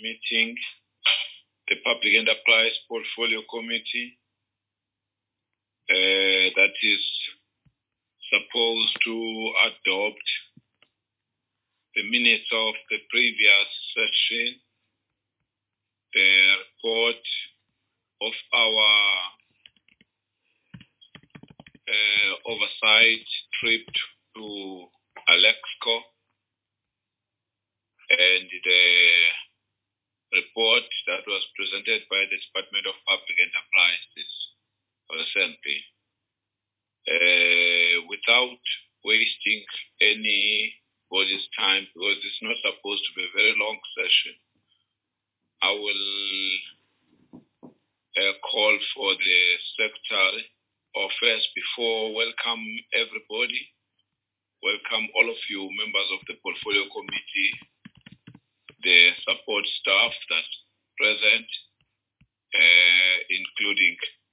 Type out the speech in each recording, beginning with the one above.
meeting the Public Enterprise Portfolio Committee that is supposed to adopt the minutes of the previous session, the report of our oversight trip to Alexco, and the report that was presented by the Department of Public Enterprises recently. Without wasting anybody's time, because it's not supposed to be a very long session, I will call for the secretary, or first, before welcome everybody, welcome all of you members of the Portfolio Committee, the support staff that's present, including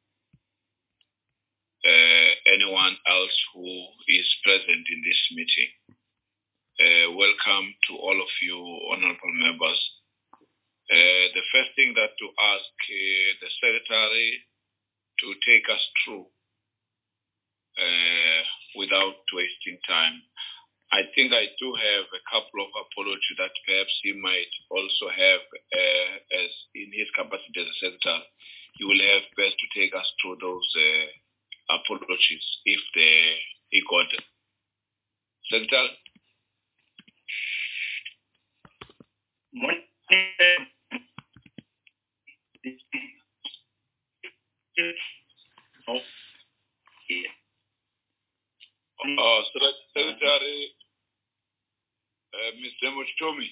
anyone else who is present in this meeting. Welcome to all of you, honorable members. The first thing that to ask the secretary to take us through without wasting time. I think I do have a couple of apologies that perhaps he might also have as in his capacity as a secretary. He will have best to take us through those apologies if he got them. Secretary? Secretary, Mr. Mochomi.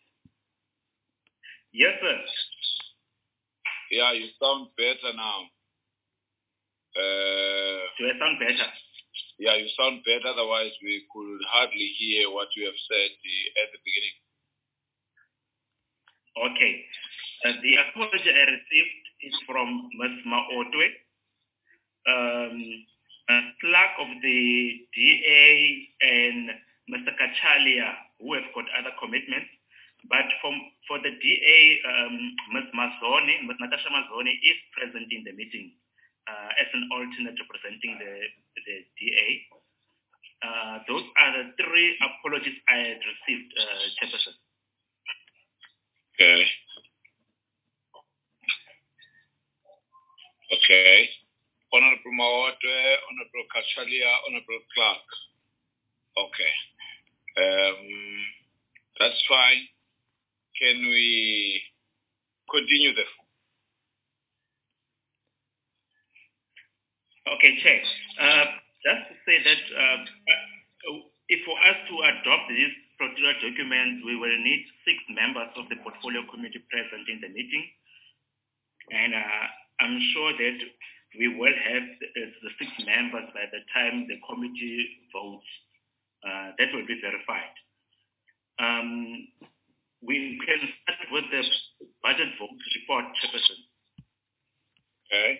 Yes, sir. Yeah, you sound better now. Do I sound better? Yeah, you sound better. Otherwise, we could hardly hear what you have said at the beginning. Okay. The apology I received is from Ms. Maotwe, clerk of the DA, and Mr. Kachalia, who have got other commitments. But for the DA, Ms. Natasha Mazoni is present in the meeting as an alternate representing the DA. Those are the three apologies I had received, Chairperson. Okay. Okay. Honorable Maotwe, Honorable Kachalia, Honorable Clark. Okay. That's fine. Can we continue the? Okay, Chair. Just to say that if for us to adopt these procedural documents, we will need 6 members of the Portfolio Committee present in the meeting. And I'm sure that we will have the 6 members by the time the committee votes. That will be verified. We can start with the budget vote report, Chairperson. Okay.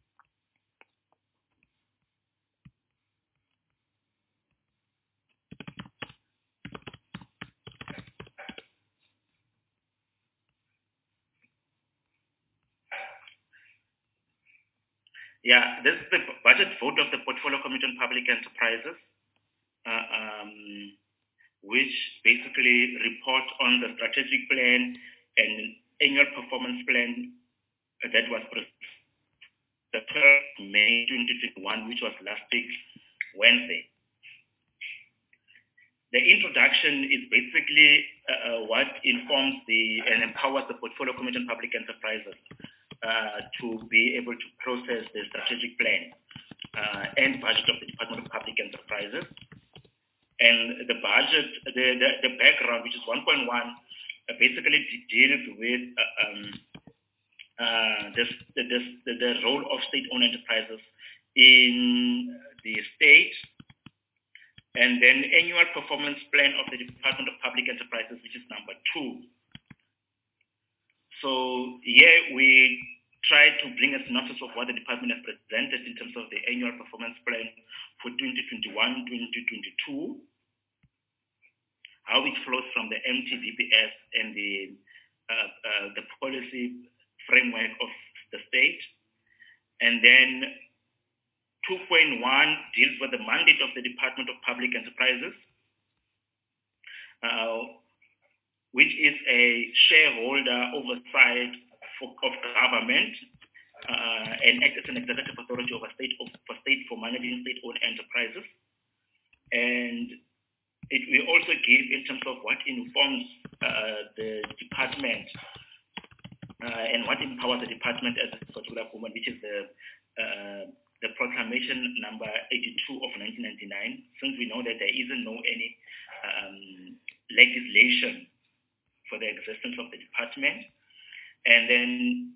Yeah, this is the budget vote of the Portfolio Committee on Public Enterprises, which basically report on the strategic plan and annual performance plan that was presented the 3rd May 2021, which was last week, Wednesday. The introduction is basically what informs and empowers the Portfolio Committee on Public Enterprises to be able to process the strategic plan and budget of the Department of Public Enterprises. And the budget, the background, which is 1.1, basically deals with the role of state-owned enterprises in the state, and then annual performance plan of the Department of Public Enterprises, which is number 2. So here we try to bring a synopsis of what the department has presented in terms of the annual performance plan for 2021-2022, how it flows from the MTVPS and the the policy framework of the state. And then 2.1 deals with the mandate of the Department of Public Enterprises, which is a shareholder oversight of government and acts as an executive authority of a state for managing state-owned enterprises. And it will also give in terms of what informs the department and what empowers the department as a particular government, which is the proclamation number 82 of 1999, since we know that there isn't any legislation for the existence of the department. And then,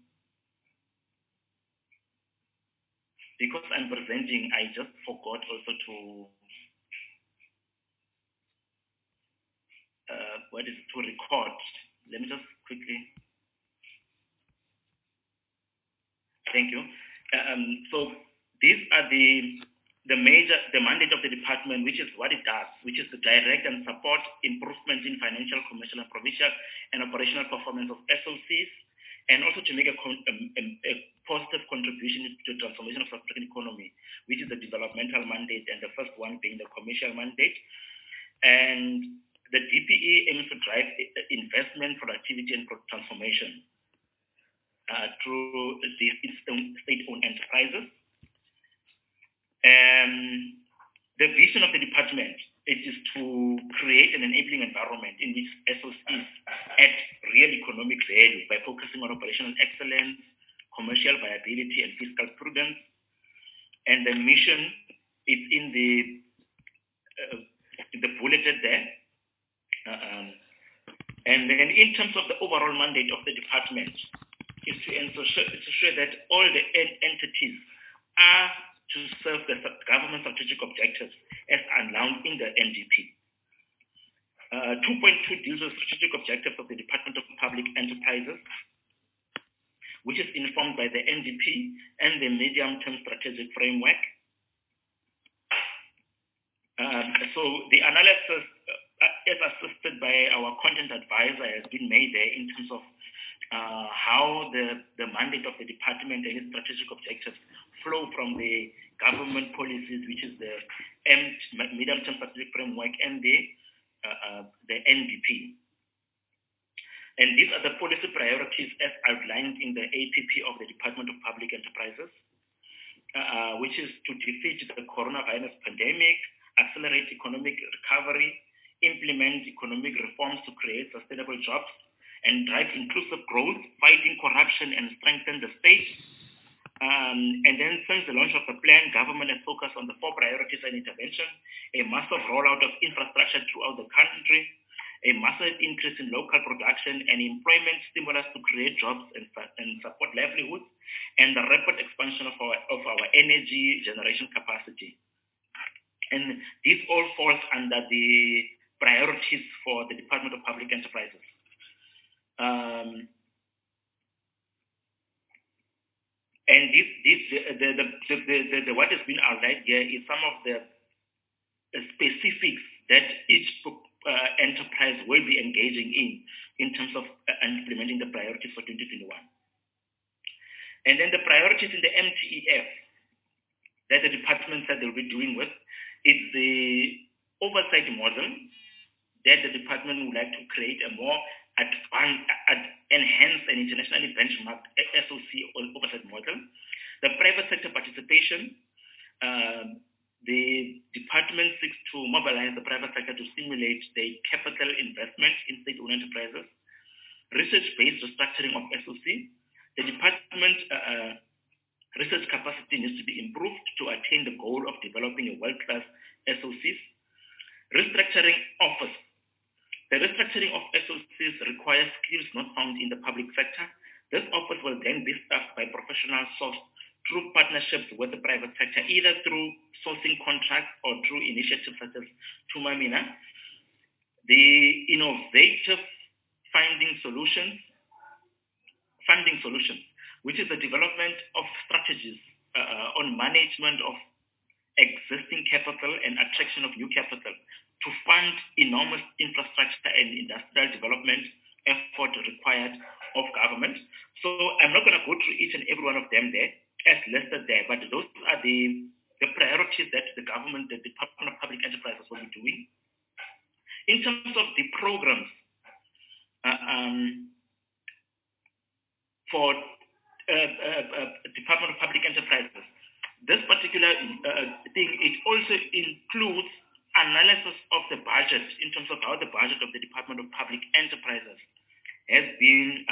because I'm presenting, I just forgot also to record. Let me just quickly. Thank you. So these are the mandate of the department, which is what it does, which is to direct and support improvements in financial, commercial, and provincial and operational performance of SOCs, and also to make a positive contribution to the transformation of South African economy, which is the developmental mandate, and the first one being the commercial mandate. And the DPE aims to drive investment, productivity, and transformation through the state-owned enterprises. And the vision of the department is to create an enabling environment in which SOCs add real economic value by focusing on operational excellence, commercial viability, and fiscal prudence. And the mission is in the bulleted there. And then in terms of the overall mandate of the department is to ensure that all the entities are to serve the government strategic objectives as announced in the NDP. 2.2 deals with strategic objectives of the Department of Public Enterprises, which is informed by the NDP and the medium-term strategic framework. So the analysis, as assisted by our content advisor, has been made there in terms of how the mandate of the department and its strategic objectives flow from the government policies, which is the medium-term strategic framework and the NDP. And these are the policy priorities as outlined in the APP of the Department of Public Enterprises, which is to defeat the coronavirus pandemic, accelerate economic recovery, implement economic reforms to create sustainable jobs, and drive inclusive growth, fighting corruption, and strengthen the state. And then since the launch of the plan, government has focused on the 4 priorities and intervention: a massive rollout of infrastructure throughout the country, a massive increase in local production and employment stimulus to create jobs and support livelihoods, and the rapid expansion of our energy generation capacity. And this all falls under the priorities for the Department of Public Enterprises. And what has been outlined here is some of the specifics that each enterprise will be engaging in terms of implementing the priorities for 2021. And then the priorities in the MTEF that the department said they'll be doing with is the oversight model that the department would like to create a more advanced, enhanced, and internationally benchmarked SOC oversight model. The private sector participation, the department seeks to mobilize the private sector to stimulate the capital investment in state-owned enterprises. Research-based restructuring of SOC. The department research capacity needs to be improved to attain the goal of developing a world-class SOCs. Restructuring office. The restructuring of SOCs requires skills not found in the public sector. This office will then be staffed by professionals sourced through partnerships with the private sector, either through sourcing contracts or through initiatives such as Tumamina. The innovative funding solutions, which is the development of strategies on management of existing capital and attraction of new capital to fund enormous infrastructure and industrial development effort required of government. So I'm not going to go through each and every one of them there as listed there, but those are the priorities that the government, the Department of Public Enterprises will be doing. In terms of the programs for Department of Public Enterprises, this particular thing, it also includes analysis of the budget in terms of how the budget of the Department of Public Enterprises has been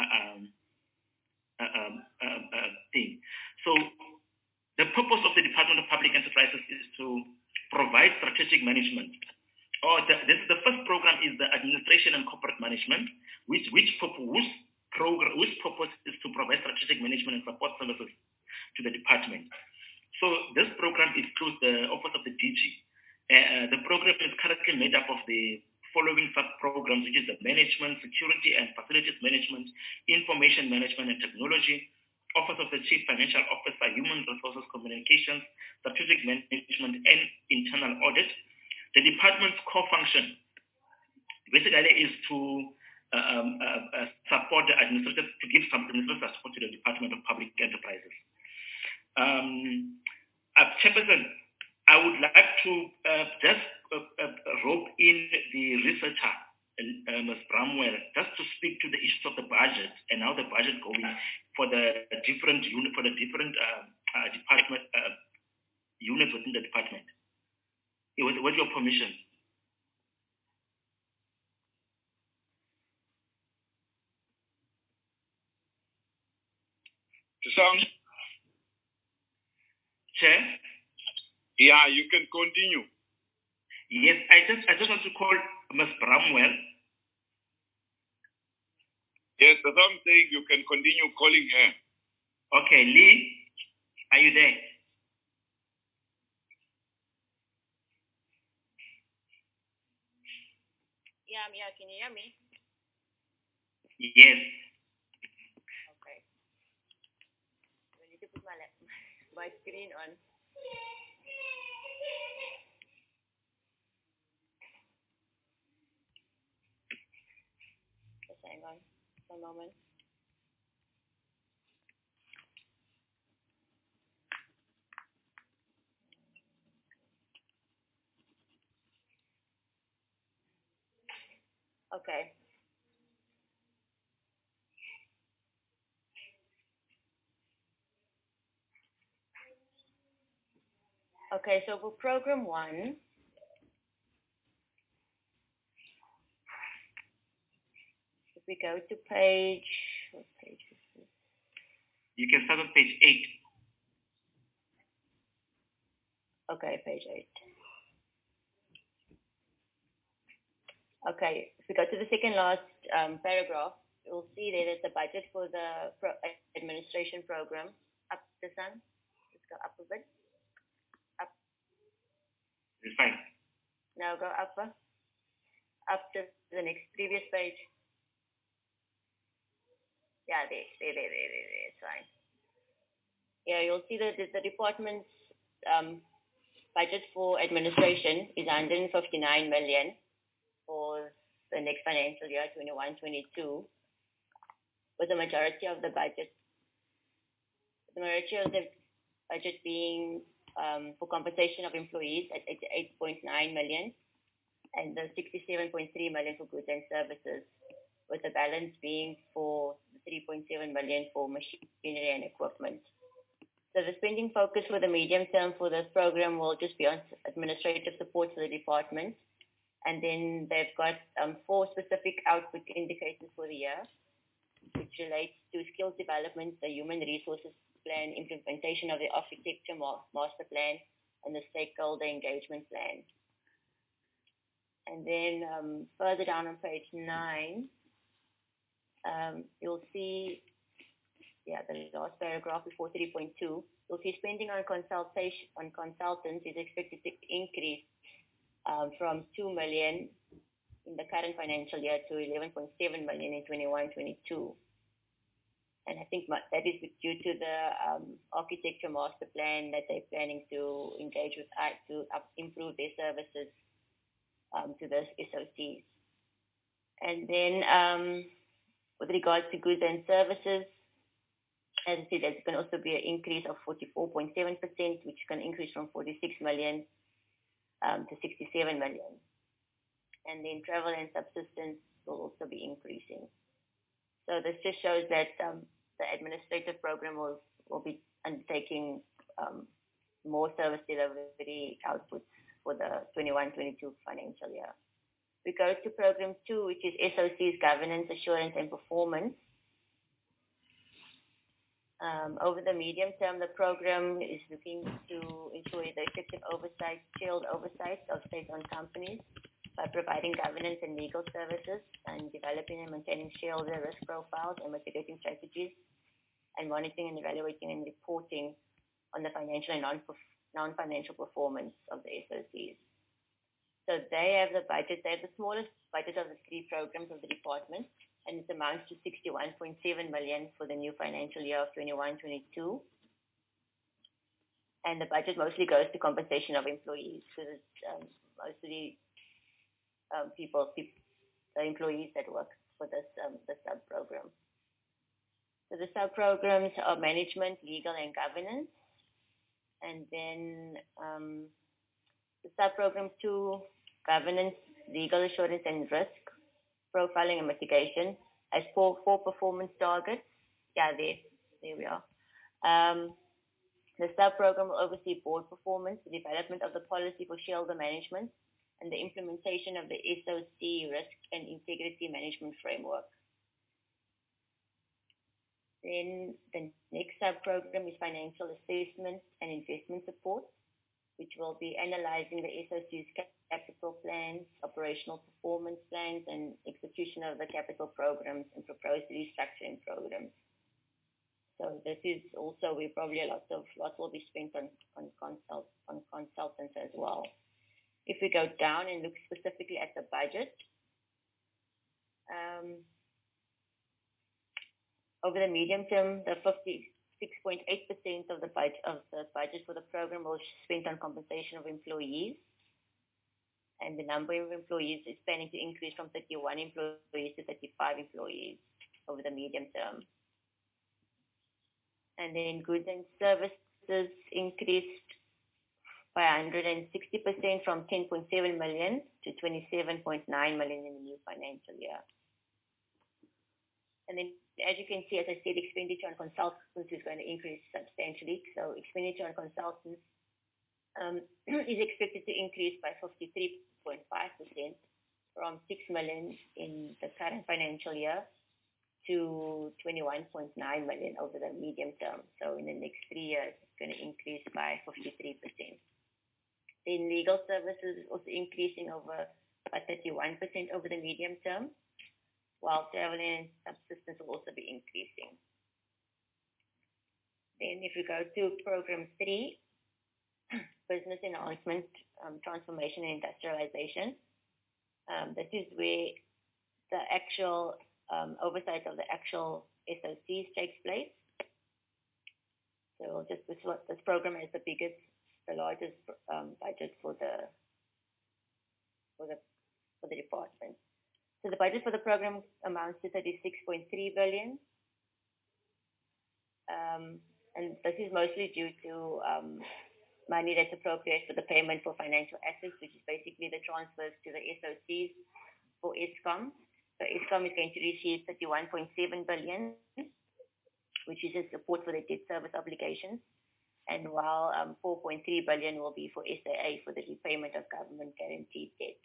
thing. So the purpose of the Department of Public Enterprises is to provide strategic management. The first program is the Administration and Corporate Management, whose purpose is to provide strategic management and support services to the department. So this program includes the Office of the DG. The program is currently made up of the following sub-programs, which is the Management, Security and Facilities Management, Information Management and Technology, Office of the Chief Financial Officer, Human Resources Communications, Strategic Management and Internal Audit. The department's core function basically is to support the administrative, to give some administrative support to the Department of Public Enterprises. Chairperson, I would like to just rope in the researcher, Ms. Bramwell, just to speak to the issues of the budget and how the budget going for the different department units within the department. With your permission. Sound? Chair? Yeah, you can continue. Yes, I just want to call Ms. Bramwell. Yes, as I'm saying, you can continue calling her. Okay, Lee, are you there? Yeah, I'm here. Can you hear me? Yes. Okay. I need to put my screen on. Just hang on for a moment. Okay. Okay, so for program 1, if we go to page, what page is this? You can start on page 8. Okay, page 8. Okay, if we go to the second last paragraph, you'll see there that the budget for the administration program, up the sun, let's go up a bit. Up. It's fine. Now go up to the next previous page. Yeah, there, it's fine. Yeah, you'll see that the department's budget for administration is 159 million for the next financial year, 21-22, with the majority of the budget being for compensation of employees at 8.9 million and the 67.3 million for goods and services, with the balance being for 3.7 million for machinery and equipment. So the spending focus for the medium term for this program will just be on administrative support for the department. And then they've got 4 specific output indicators for the year, which relates to skills development, the human resources plan, implementation of the architecture master plan, and the stakeholder engagement plan. And then further down on page 9, you'll see, the last paragraph before 3.2, you'll see spending on consultants is expected to increase from 2 million in the current financial year to 11.7 million in 21-22. And I think that is due to the architecture master plan that they're planning to engage with to improve their services to the SOCs. And then With regards to goods and services, as I said, there's going to also be an increase of 44.7%, which is going to increase from 46 million to 67 million. And then travel and subsistence will also be increasing. So this just shows that the administrative program will be undertaking more service delivery outputs for the 21-22 financial year. We go to program 2, which is SOC's governance, assurance and performance. Over the medium term, the program is looking to ensure the effective oversight, shared oversight of state-owned companies by providing governance and legal services and developing and maintaining shareholder risk profiles and mitigating strategies and monitoring and evaluating and reporting on the financial and non-financial performance of the SOCs. So they have the budget, they have the smallest budget of the 3 programs of the department, and it amounts to 61.7 million for the new financial year of 21-22. And the budget mostly goes to compensation of employees, because it's mostly the employees that work for this the sub-program. So the sub-programs are management, legal, and governance. And then the sub-program 2, governance, legal assurance and risk, profiling and mitigation, has 4 performance targets. Yeah, there we are. The sub-program will oversee board performance, the development of the policy for shareholder management, and the implementation of the SOC risk and integrity management framework. Then the next sub-program is financial assessment and investment support, which will be analyzing the SOC's capital plans, operational performance plans, and execution of the capital programs and proposed restructuring programs. So this is also where probably a lot will be spent on consultants as well. If we go down and look specifically at the budget, over the medium term, the 56.8% of the budget for the program was spent on compensation of employees, and the number of employees is planning to increase from 31 employees to 35 employees over the medium term. And then goods and services increased by 160% from 10.7 million to 27.9 million in the new financial year. And then, as you can see, as I said, expenditure on consultants is going to increase substantially. So expenditure on consultants is expected to increase by 53.5% from 6 million in the current financial year to 21.9 million over the medium term. So in the next 3 years, it's going to increase by 53%. Then legal services is also increasing by 31% over the medium term, while travel and subsistence will also be increasing. Then if we go to program 3, business enhancement, transformation and industrialization, this is where the actual oversight of the actual SOCs takes place. So this program has the largest budget for the department. So the budget for the program amounts to 36.3 billion. And this is mostly due to money that's appropriate for the payment for financial assets, which is basically the transfers to the SOCs for Eskom. So Eskom is going to receive 31.7 billion, which is in support for the debt service obligations. And while 4.3 billion will be for SAA for the repayment of government guaranteed debt.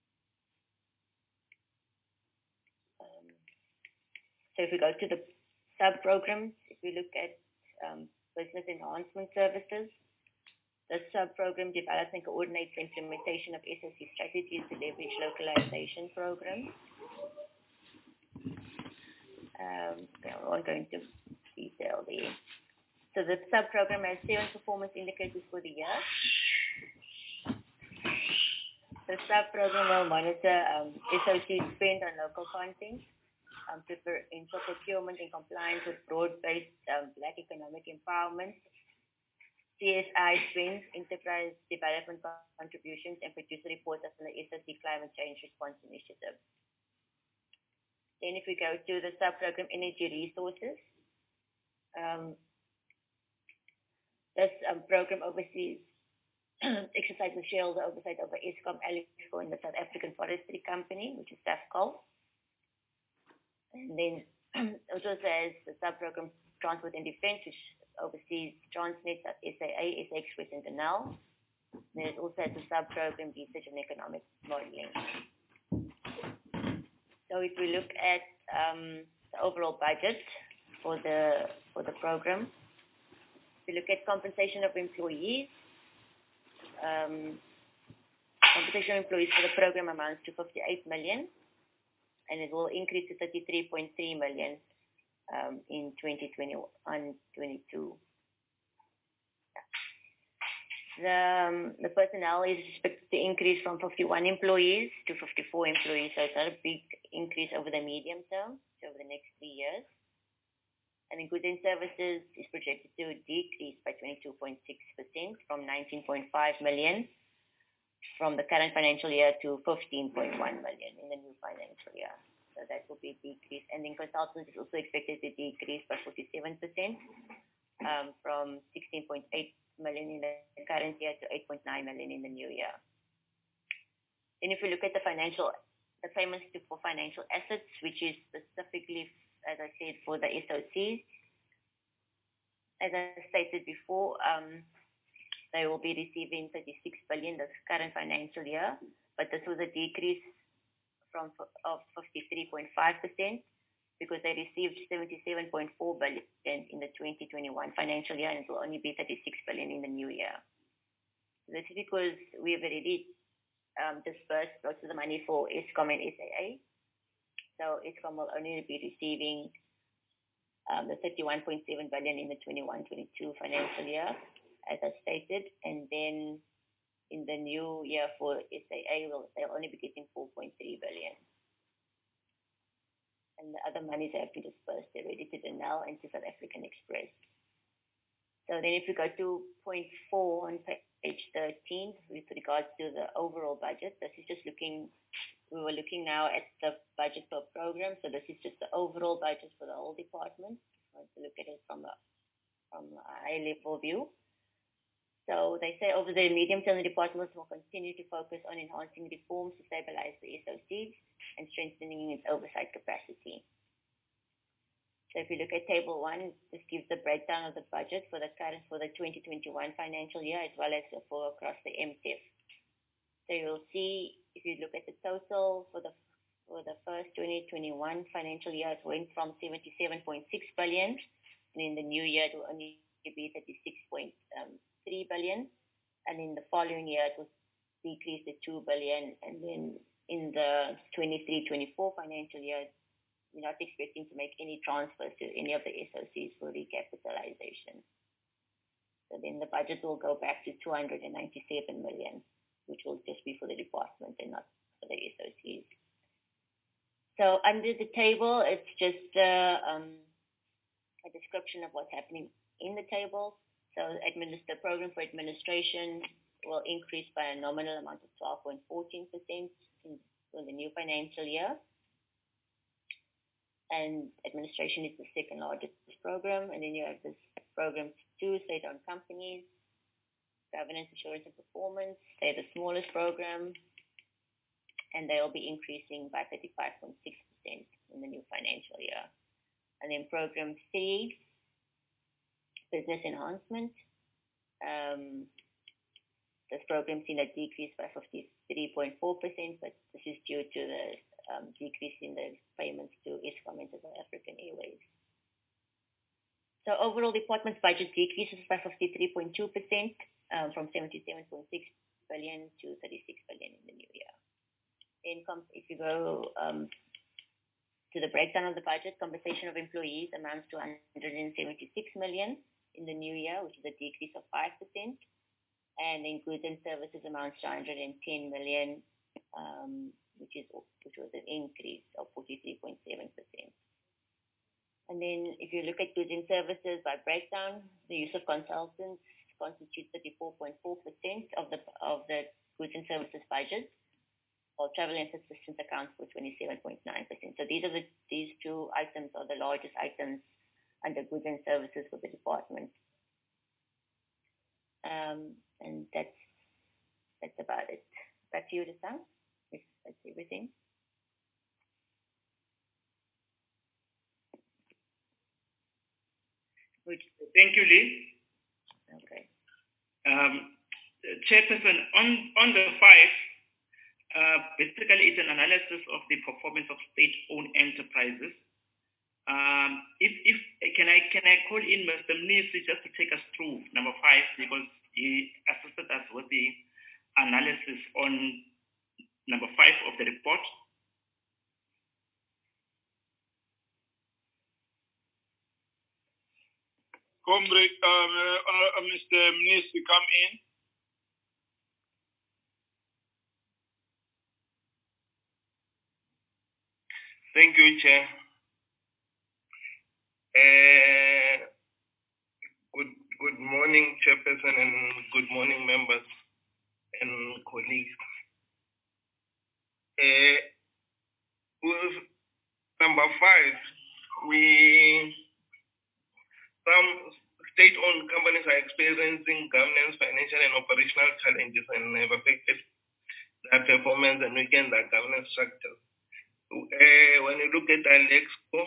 So if we go to the sub-programs, if we look at business enhancement services, the sub-program develops and coordinates the implementation of SOC strategies to leverage localization programs. I won't go into detail there. So the sub-program has 7 performance indicators for the year. The sub-program will monitor SOC spend on local content, ensure procurement in compliance with broad-based Black economic empowerment, CSI spends, enterprise development contributions, and produce a report on the SOC climate change response initiative. Then if we go to the sub-program Energy Resources, this program oversees exercises shareholder oversight over Eskom, Alico, and the South African Forestry Company, which is SAFCO. And then also has the sub-program Transport and Defence, which oversees Transnet, SAA, SA Express, and Denel. Then it also has the sub-program Research and Economic Modeling. So if we look at the overall budget for the program, if we look at compensation of employees, compensation of employees for the program amounts to 58 million, and it will increase to 33.3 million in 2021-22. The personnel is expected to increase from 51 employees to 54 employees, so it's not a big increase over the medium term, so over the next 3 years. And in goods and services is projected to decrease by 22.6% from 19.5 million from the current financial year to 15.1 million in the new financial year. So that will be a decrease. And then consultants is also expected to decrease by 47% from 16.8 million in the current year to 8.9 million in the new year. Then if we look at the payments for financial assets, which is specifically, as I said, for the SOCs. As I stated before, they will be receiving 36 billion this current financial year, but this was a decrease of 53.5% because they received 77.4 billion in the 2021 financial year, and it will only be 36 billion in the new year. So this is because we have already dispersed lots of the money for Eskom and SAA. So Eskom will only be receiving the 31.7 billion in the 21-22 financial year, as I stated, and then in the new year for SAA, they'll only be getting 4.3 billion. And the other monies have been dispersed already to Denel and to South African Express. So then if we go to point 4 on page 13, with regards to the overall budget, this is just we were looking now at the budget per program, so this is just the overall budget for the whole department. I want to look at it from a high-level view. So they say over the medium term, the department will continue to focus on enhancing reforms to stabilize the SOCs and strengthening its oversight capacity. So if you look at table 1, this gives the breakdown of the budget for the 2021 financial year as well as for across the MTEF. So you'll see, if you look at the total for the first 2021 financial year, it went from 77.6 billion, and in the new year it will only be 36.3 billion, and in the following year it will decrease to 2 billion, and then in the 23-24 financial year, we're not expecting to make any transfers to any of the SOCs for recapitalization. So then the budget will go back to 297 million, which will just be for the department and not for the SOCs. So under the table, it's just a description of what's happening in the table. So the program for administration will increase by a nominal amount of 12.14% for the new financial year. And administration is the second largest program. And then you have this program 2, state-owned companies, governance, assurance, and performance. They're the smallest program, and they'll be increasing by 35.6% in the new financial year. And then program 3, business enhancement. This program's seen a decrease by 53.4%, but this is due to the decrease in the payments to Eskom and to South African Airways. So overall, department's budget decreases by 53.2% from 77.6 billion to 36 billion in the new year. Income, if you go to the breakdown of the budget, compensation of employees amounts to 176 million in the new year, which is a decrease of 5%. And in goods and services amounts to 110 million, which was an increase of 43.7%. And then if you look at goods and services by breakdown, the use of consultants constitutes 34.4% of the goods and services budget, or travel and subsistence accounts for 27.9%. So these two items are the largest items under goods and services for the department. And that's about it. Back to you, Risam. If that's everything. Good. Thank you, Lee. Okay. Chairperson, on the 5, basically it's an analysis of the performance of state-owned enterprises. Can I call in Mr. Mnisi just to take us through number 5, because he assisted us with the analysis on number 5 of the report. Comrade, Mr. Mnisi, come in. Thank you, Chair. Good morning, Chairperson, and good morning, members and colleagues. With number 5, some state-owned companies are experiencing governance, financial, and operational challenges and have affected their performance and weakened their governance structure. When you look at Alexco,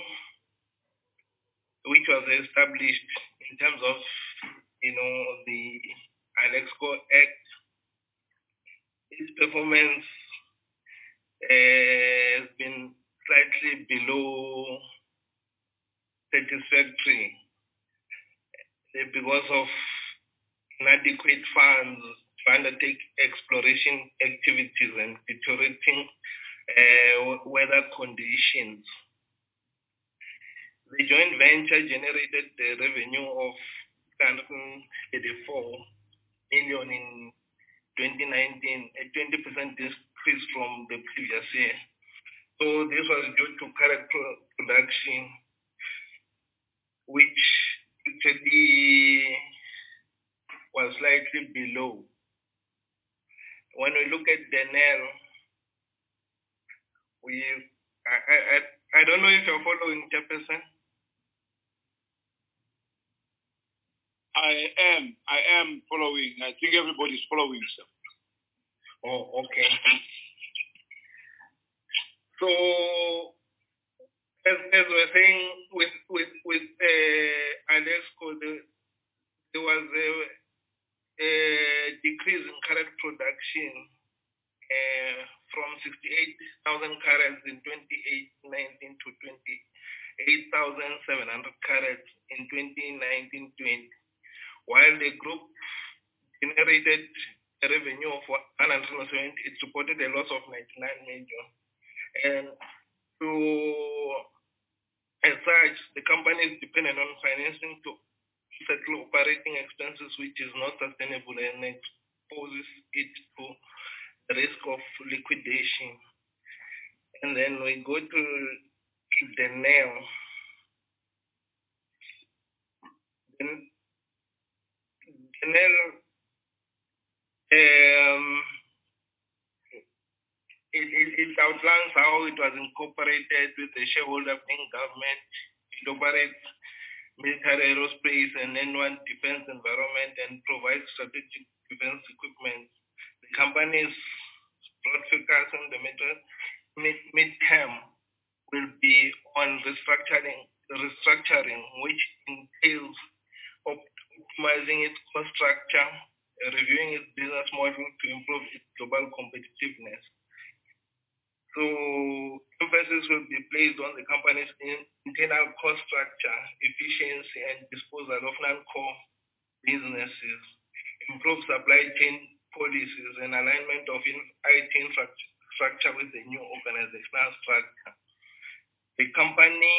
which was established in terms of, the Alexco Act, its performance has been slightly below satisfactory because of inadequate funds to undertake exploration activities and deteriorating weather conditions. The joint venture generated a revenue of 184 million in 2019, a 20% decrease from the previous year. So this was due to current production, which actually was slightly below. When we look at Denel, I don't know if you're following, Chairperson. I am following. I think everybody's following, sir. Oh, okay. So, as we're saying, with Alexco, there was a decrease in current production from 68,000 carats in 2019 to 28,700 carats in 2019-20, while the group generated a revenue of 170, it reported a loss of 99 million. And as such, the company is dependent on financing to settle operating expenses, which is not sustainable and exposes it to the risk of liquidation. And then we go to Denel. Denel, it outlines how it was incorporated with the shareholder being government. It operates military aerospace and N1 defense environment and provides strategic defense equipment. The company's broad focus in the mid-term will be on restructuring, which entails optimizing its cost structure, reviewing its business model to improve its global competitiveness. So emphasis will be placed on the company's internal cost structure, efficiency, and disposal of non-core businesses, improve supply chain policies, and alignment of IT infrastructure with the new organizational structure. The company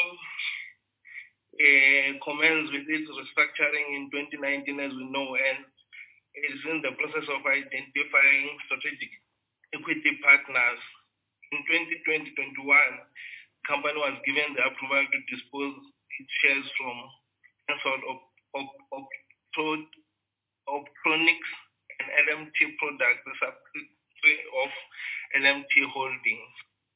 commenced with its restructuring in 2019, as we know, and is in the process of identifying strategic equity partners. In 2020-21, the company was given the approval to dispose its shares from Optronics and LMT Products, the subsidiary of LMT Holdings.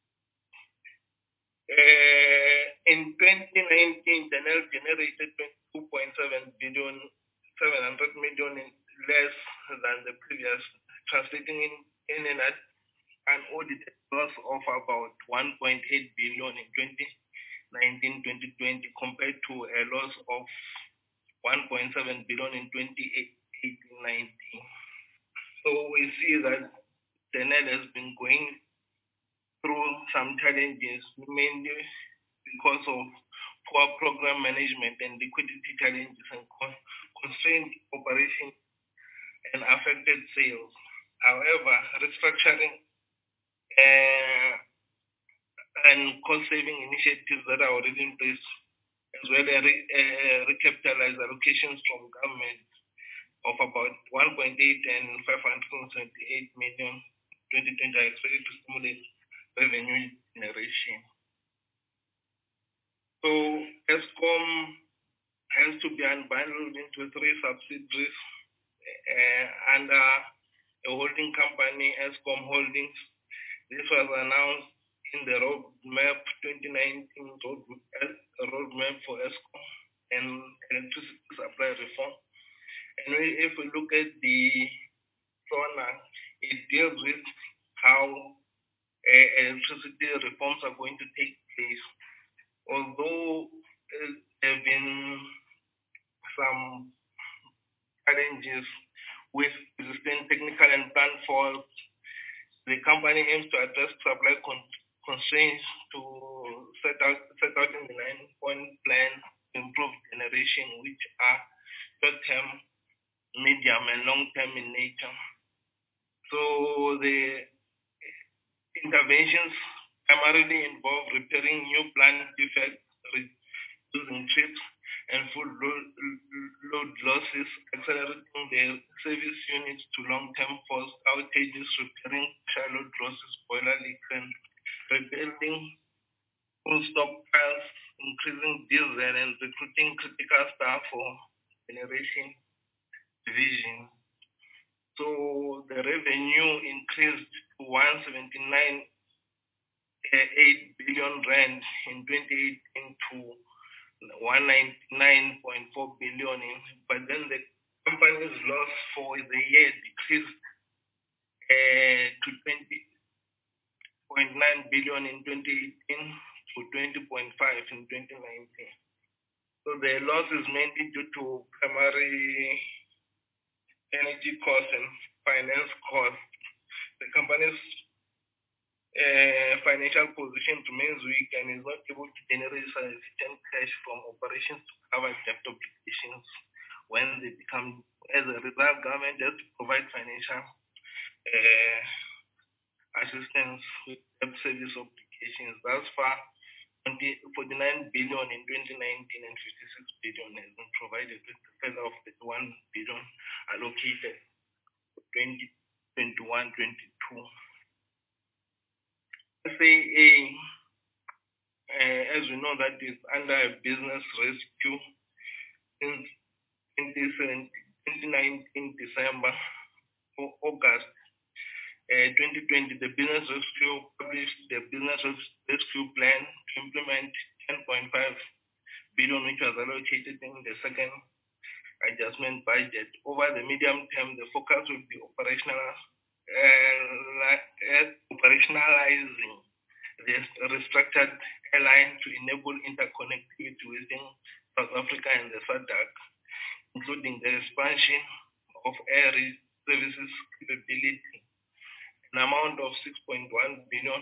In 2019, Denel generated 2.7 billion, 700 million less than the previous, translating in an audited loss of about 1.8 billion in 2019-2020 compared to a loss of 1.7 billion in 2018-19. So we see that Denel has been going through some challenges, mainly because of poor program management and liquidity challenges and constrained operation and affected sales. However, restructuring and cost-saving initiatives that are already in place, as well as recapitalized allocations from government of about 1.8 and 578 million 2020 are expected to stimulate revenue generation. So Eskom has to be unbundled into 3 subsidiaries under a holding company, Eskom Holdings. This was announced in the roadmap 2019 roadmap for Eskom and electricity supply reform. And if we look at the SONA, it deals with how electricity reforms are going to take place. Although there have been some challenges with existing technical and plant faults, the company aims to address supply constraints to set out in the 9-point plan to improve generation, which are short-term, medium, and long-term in nature. So the interventions primarily involve repairing new plant defects, reducing trips and full load losses, accelerating the service units to long-term forced outages, repairing shallow losses, boiler leaks, and rebuilding full stockpiles, increasing diesel and recruiting critical staff for generation division. So the revenue increased to 179.8 billion rand in 2018 to 199.4 billion, but then the company's loss for the year decreased to 20.9 billion in 2018 to 20.5 in 2019. So the loss is mainly due to primary energy costs and finance costs. The company's financial position remains weak and is not able to generate sufficient cash from operations to cover debt obligations when they become. As a result, government has to provide financial assistance with debt service obligations. Thus far, 49 billion in 2019 and 56 billion has been provided with the further of the 1 billion allocated for 2021-22. SAA, as we know, that is under a business rescue since 2019 December or August 2020. The business rescue published the business rescue plan to implement 10.5 billion, which was allocated in the second adjustment budget. Over the medium term, the focus will be operationalizing the restructured airline to enable interconnectivity within South Africa and the SADC, including the expansion of air services capability, an amount of 6.1 billion,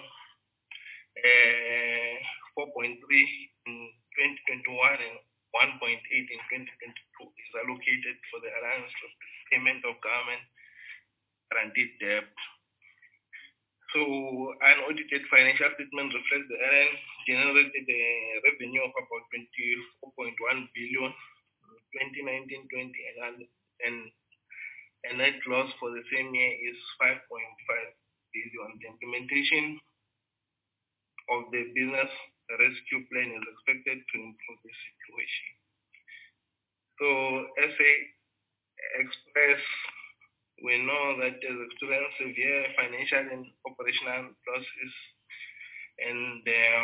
4.3 in 2021 and 1.8 in 2022 is allocated for the alliance payment of government guaranteed debt. So an audited financial statement reflects the airline generated a revenue of about 24.1 billion in 2019-20 and a net loss for the same year is 5.5 billion. The implementation of the business rescue plan is expected to improve the situation. So SA Express We know that it has experienced severe financial and operational losses, and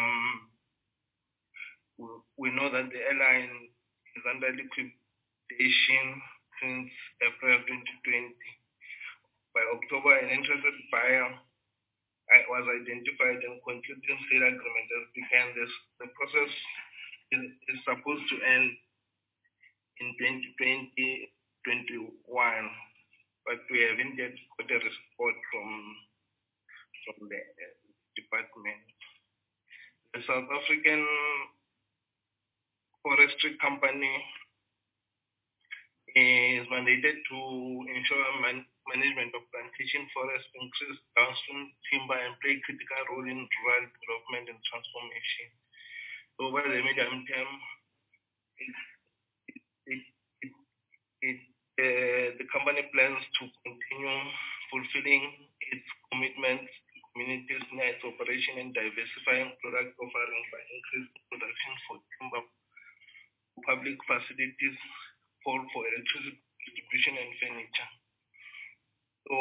we know that the airline is under liquidation since April 2020. By October, an interested buyer was identified and concluding sale agreement has begun. The process is supposed to end in 2021, but we haven't yet got a report from the department. The South African Forestry Company is mandated to ensure management of plantation forests, increase downstream timber, and play a critical role in rural development and transformation. Over the medium term, the company plans to continue fulfilling its commitments to communities near its operation and diversifying product offerings by increasing production for timber, public facilities, coal for electricity distribution, and furniture. So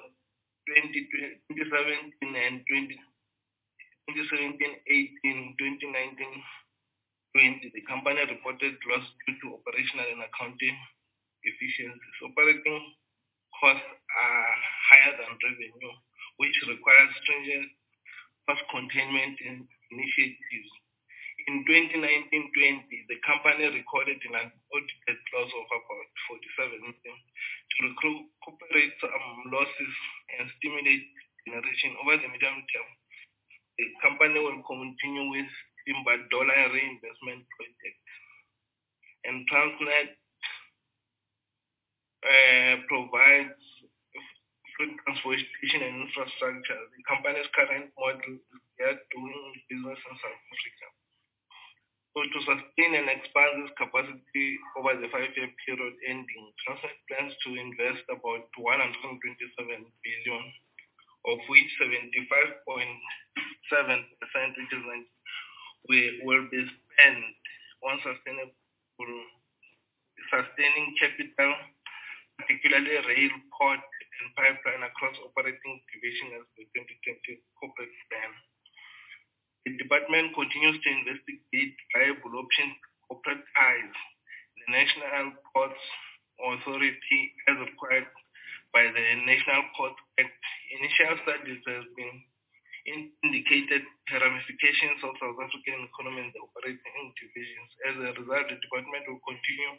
2017 and 2017, 18, 2019, 20, the company reported loss due to operational and accounting efficiencies. Operating costs are higher than revenue, which requires stringent cost containment initiatives. In 2019-20, the company recorded an audited loss of about 47 million. To recuperate some losses and stimulate generation over the medium term, the company will continue with timber dollar reinvestment projects. And Transnet provides food transportation and infrastructure. The company's current model is geared to doing business in South Africa. So to sustain and expand this capacity over the 5-year period ending, Transnet plans to invest about 127 billion, of which 75.7%, which is will be spent on sustaining capital, particularly rail, port, and pipeline across operating divisions as the 2020 corporate plan. The department continues to investigate viable options to corporatize the National Ports Authority as required by the National Ports Act. Initial studies have been indicated ramifications of South African economy and the operating divisions. As a result, the department will continue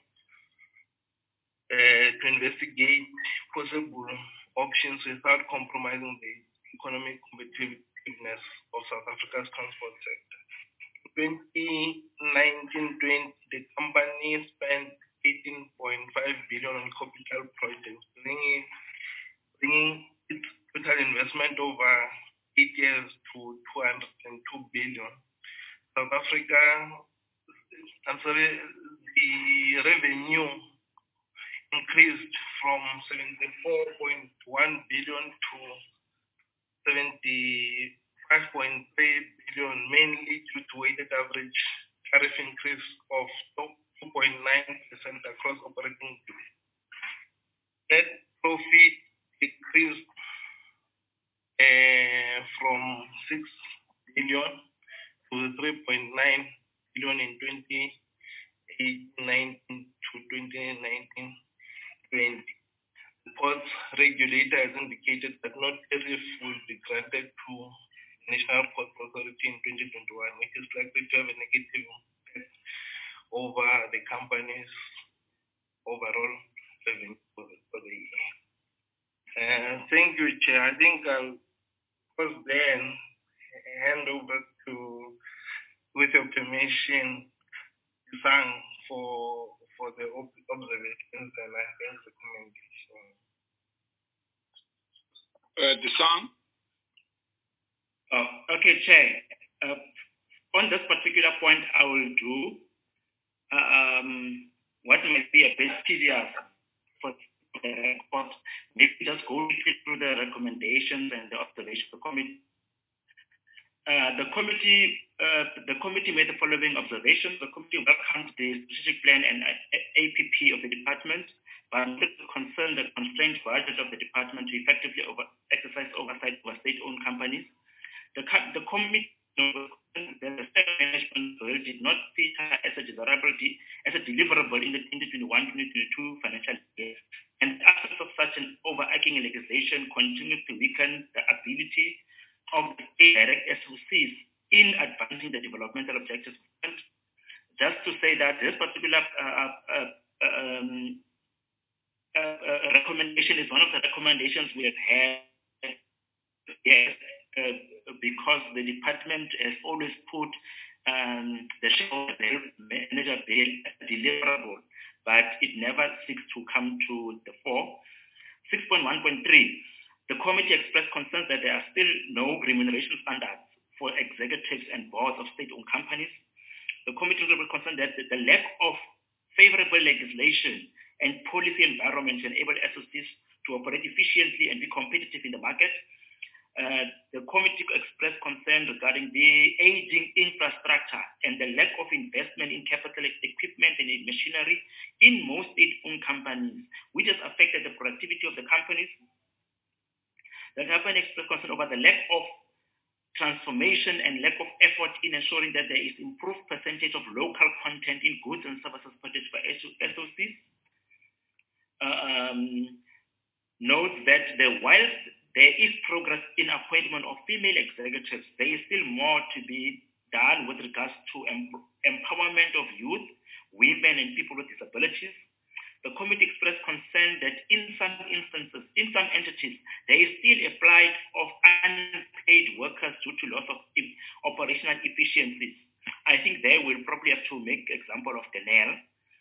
to investigate possible options without compromising the economic competitiveness of South Africa's transport sector. In 2019-20, the company spent 18.5 billion on capital projects, bringing its total investment over 8 years to 202 billion. South Africa, the revenue increased from 74.1 billion to 75.3 billion, mainly due to weighted average tariff increase of 2.9% across operating divisions. Net profit decreased from 6 billion to 3.9 billion in 2018-19 to 2019-20. The ports regulator has indicated that no tariff will be granted to National Ports Authority in 2021, which is likely to have a negative impact over the company's overall revenue for the year. Thank you, Chair. I think I'll pause there and hand over to, with your permission, Sang for the observations and I think recommendations. Desang? Okay, Chair. On this particular point, I will do what may be a bit tedious for maybe just go through the recommendations and the observations of the committee. The committee made the following observations. The committee welcomes the strategic plan and APP of the department but it is concerned the constrained budget of the department to effectively exercise oversight over state-owned companies. The committee that the state management bill did not feature as a deliverable in the 2021-2022 financial year, and the absence of such an overarching legislation continues to weaken the ability of the direct SOCs in advancing the developmental objectives. Just to say that this particular recommendation is one of the recommendations we have had, because the department has always put the shareholder manager bill deliverable, but it never seeks to come to the fore. 6.1.3, the committee expressed concerns that there are still no remuneration standards for executives and boards of state-owned companies. The committee will be concerned that the lack of favorable legislation and policy environment to enable SOCs to operate efficiently and be competitive in the market. The committee expressed concern regarding the aging infrastructure and the lack of investment in capital equipment and in machinery in most state-owned companies, which has affected the productivity of the companies. The company expressed concern over the lack of transformation and lack of effort in ensuring that there is improved percentage of local content in goods and services purchased by SOCs. Note that whilst there is progress in appointment of female executives, there is still more to be done with regards to empowerment of youth, women, and people with disabilities. The committee expressed concern that in some instances, in some entities, there is still a plight of unpaid workers due to loss of operational efficiencies. I think they will probably have to make example of Denel.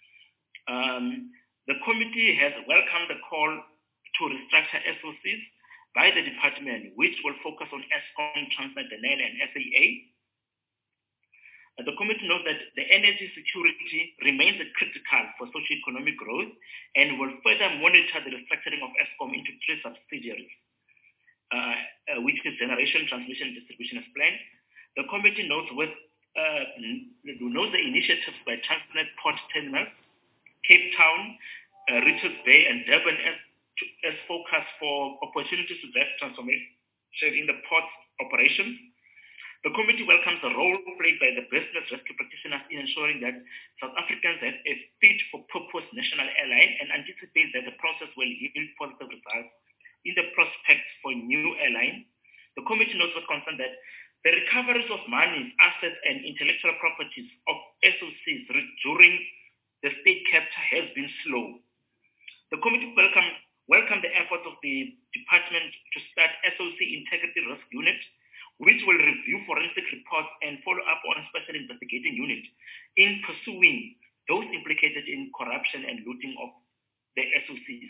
The committee has welcomed the call to restructure SOCs by the department, which will focus on Eskom, Transnet, Denel, and SAA. The committee notes that the energy security remains critical for socio-economic growth and will further monitor the restructuring of Eskom into 3 subsidiaries, which is generation, transmission, and distribution as planned. The committee notes the initiatives by Transnet Port Terminals, Cape Town, Richards Bay, and Durban as focus for opportunities to drive transformation in the port's operations. The committee welcomes the role played by the business rescue practitioners in ensuring that South Africans have a fit-for-purpose national airline and anticipates that the process will yield positive results in the prospects for new airline. The committee notes with concern that the recoveries of monies, assets, and intellectual properties of SOCs during the state capture has been slow. The committee welcome the efforts of the department to start SOC Integrity Risk Unit, which will review forensic reports and follow up on special investigating unit in pursuing those implicated in corruption and looting of the SOCs.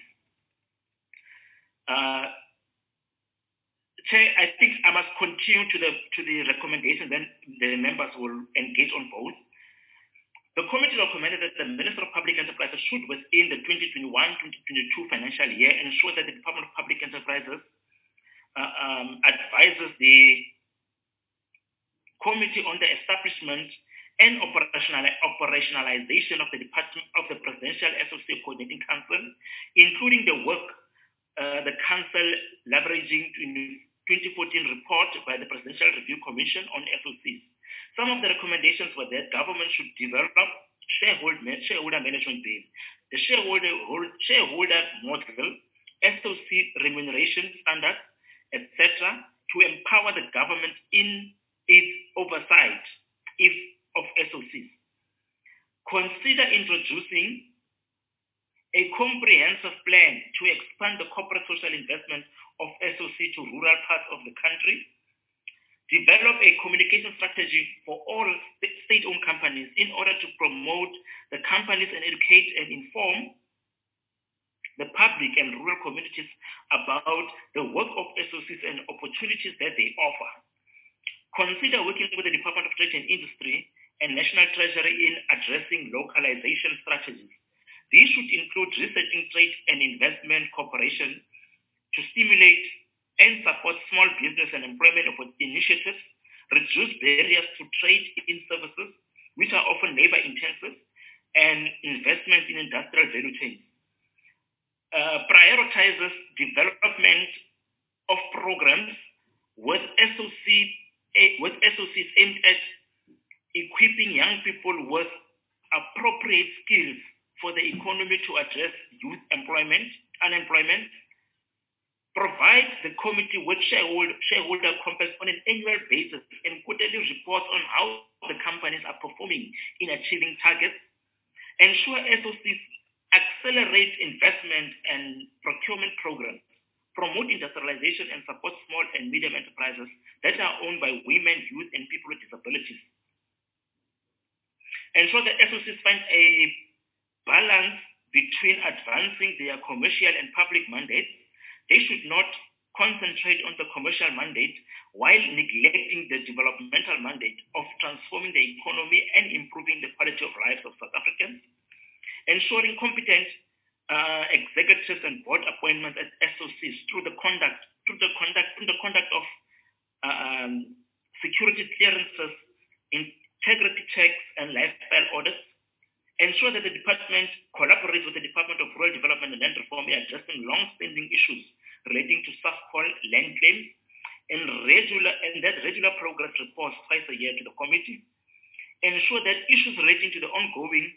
Chair, I think I must continue to the recommendation, then the members will engage on both. The committee recommended that the Minister of Public Enterprises should, within the 2021-2022 financial year, ensure that the Department of Public Enterprises advises the committee on the establishment and operationalization of the Department of the Presidential SOC Coordinating Council, including the work the Council leveraging 2014 report by the Presidential Review Commission on SOCs. Some of the recommendations were that government should develop shareholder management bill, the shareholder model, SOC remuneration standards, etc., to empower the government in its oversight of SOCs. Consider introducing a comprehensive plan to expand the corporate social investment of SOC to rural parts of the country. Develop a communication strategy for all state-owned companies in order to promote the companies and educate and inform the public and rural communities about the work of SOCs and opportunities that they offer. Consider working with the Department of Trade and Industry and National Treasury in addressing localization strategies. These should include researching trade and investment cooperation to stimulate and support small business and employment initiatives, reduce barriers to trade in services, which are often labor-intensive, and investment in industrial value chains. prioritizes development of programs with SOCs aimed at equipping young people with appropriate skills for the economy to address youth unemployment, provides the committee with shareholder compass on an annual basis and quarterly reports on how the companies are performing in achieving targets, ensure SOCs accelerate investment and procurement programs, promote industrialization and support small and medium enterprises that are owned by women, youth, and people with disabilities. Ensure that SOCs find a balance between advancing their commercial and public mandates. They should not concentrate on the commercial mandate while neglecting the developmental mandate of transforming the economy and improving the quality of lives of South Africans. Ensuring competent executives and board appointments at SOCs through the conduct of security clearances, integrity checks, and lifestyle audits. Ensure that the department collaborates with the Department of Rural Development and Land Reform in addressing long-standing issues relating to SAFCOL land claims, and regular progress reports twice a year to the committee. Ensure that issues relating to the going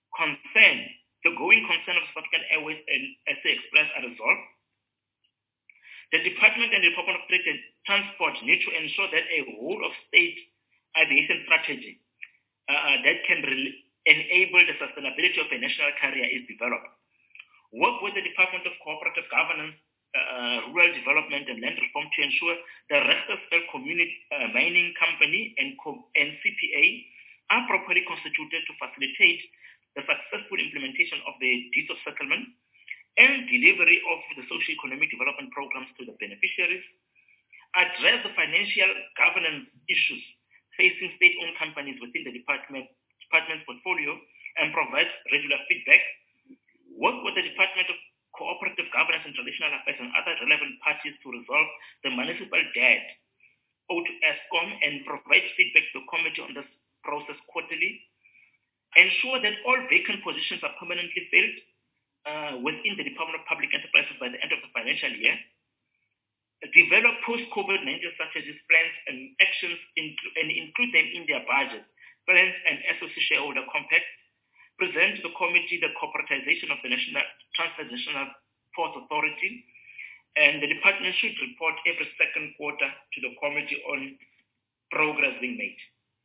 concern of South African Airways and SA Express are resolved. The Department and the Department of Trade and Transport need to ensure that a whole-of-state aviation strategy that can enable the sustainability of a national carrier is developed. Work with the Department of Cooperative Governance, Rural Development and Land Reform to ensure the Rechtersveld Community Mining Company and CPA are properly constituted to facilitate the successful implementation of the deeds of settlement and delivery of the socio-economic development programs to the beneficiaries. Address the financial governance issues facing state-owned companies within the department's portfolio and provide regular feedback. Work with the Department of Cooperative Governance and Traditional Affairs and other relevant parties to resolve the municipal debt owed to Eskom and provide feedback to the committee on this process quarterly. Ensure that all vacant positions are permanently filled within the Department of Public Enterprises by the end of the financial year. Develop post-COVID-19 strategies, plans, and actions and include them in their budget, plans, and SOC shareholder compacts. Present to the committee the corporatization of the National Transnational Ports Authority, and the department should report every second quarter to the committee on progress being made.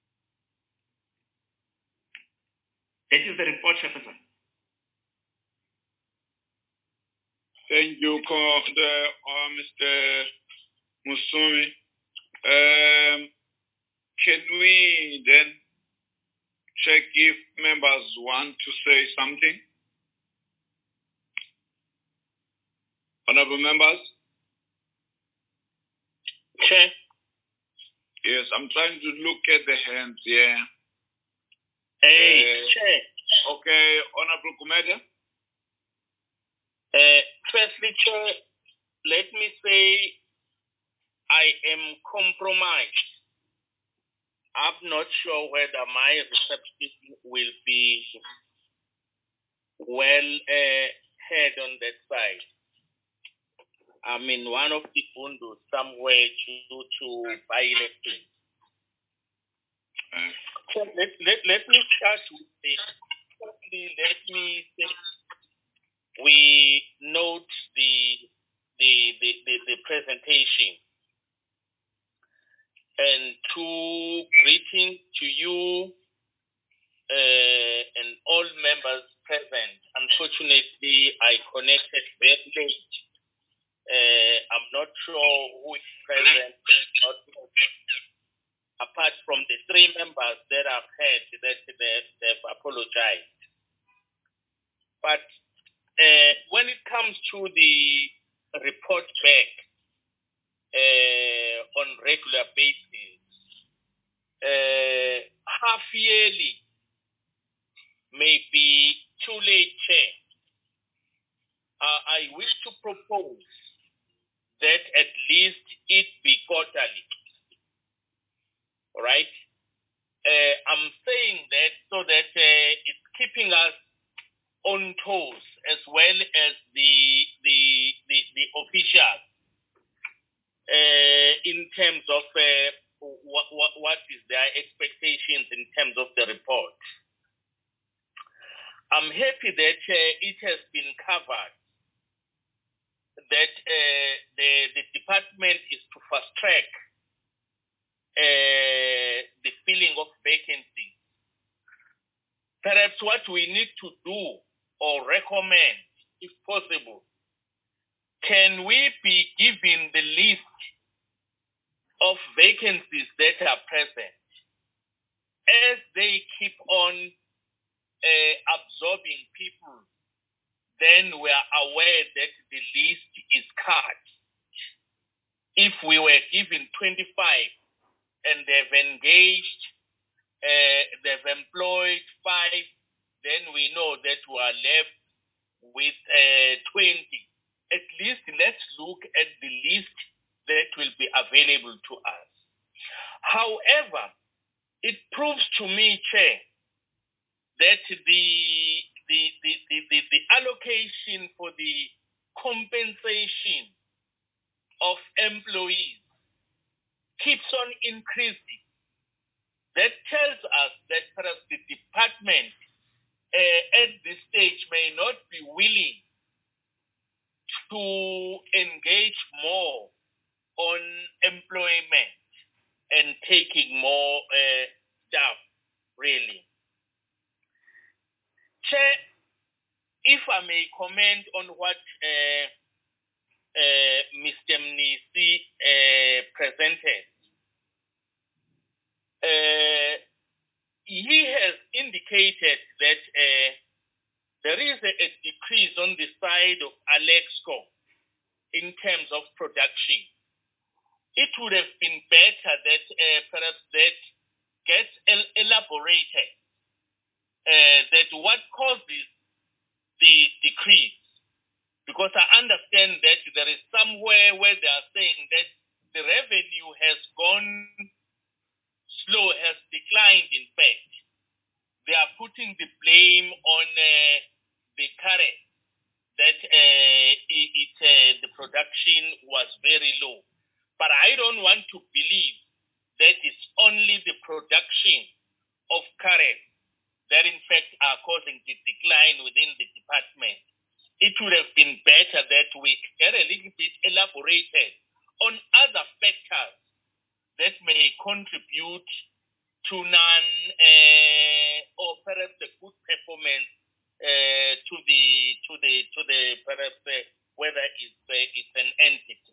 This is the report, Chairperson. Thank you, Mr. Musumi. Can we then check if members want to say something? Honorable members? Chair? Yes, I'm trying to look at the hands here. Chair. Okay, Honorable Kumeda? Firstly, Chair, let me say I am compromised. I'm not sure whether my reception will be well heard on that side. I'm in one of the Bundu somewhere due to by-election. So let me start with this. Firstly, let me say we note the presentation. And two greetings to you and all members present. Unfortunately, I connected very late. I'm not sure who is present. Apart from the three members that I've heard that they've apologized. But when it comes to the report back, on regular basis, half yearly may be too late, Chair. I wish to propose that at least it be quarterly. All right? I'm saying that so that it's keeping us on toes as well as the officials in terms of what is their expectations in terms of the report. I'm happy that it has been covered that the department is to fast track the filling of vacancies. Perhaps what we need to do or recommend, if possible, can we be given the list of vacancies that are present? As they keep on absorbing people, then we are aware that the list is cut. If we were given 25 and they've engaged, they've employed 5, then we know that we are left with 20. At least let's look at the list that will be available to us. However, it proves to me, Chair, that the allocation for the compensation of employees keeps on increasing. That tells us that perhaps the department at this stage may not be willing to engage more on employment and taking more staff, really. Chair, if I may comment on what Mr. Mnisi presented, he has indicated that there is a decrease on the side of Alexco in terms of production. It would have been better that perhaps that gets elaborated, that what causes the decrease. Because I understand that there is somewhere where they are saying that the revenue has gone slow, has declined in fact. They are putting the blame on the current, that the production was very low. But I don't want to believe that it's only the production of current that in fact are causing the decline within the department. It would have been better that we get a little bit elaborated on other factors that may contribute to or perhaps a good performance to the perhaps whether it's an entity.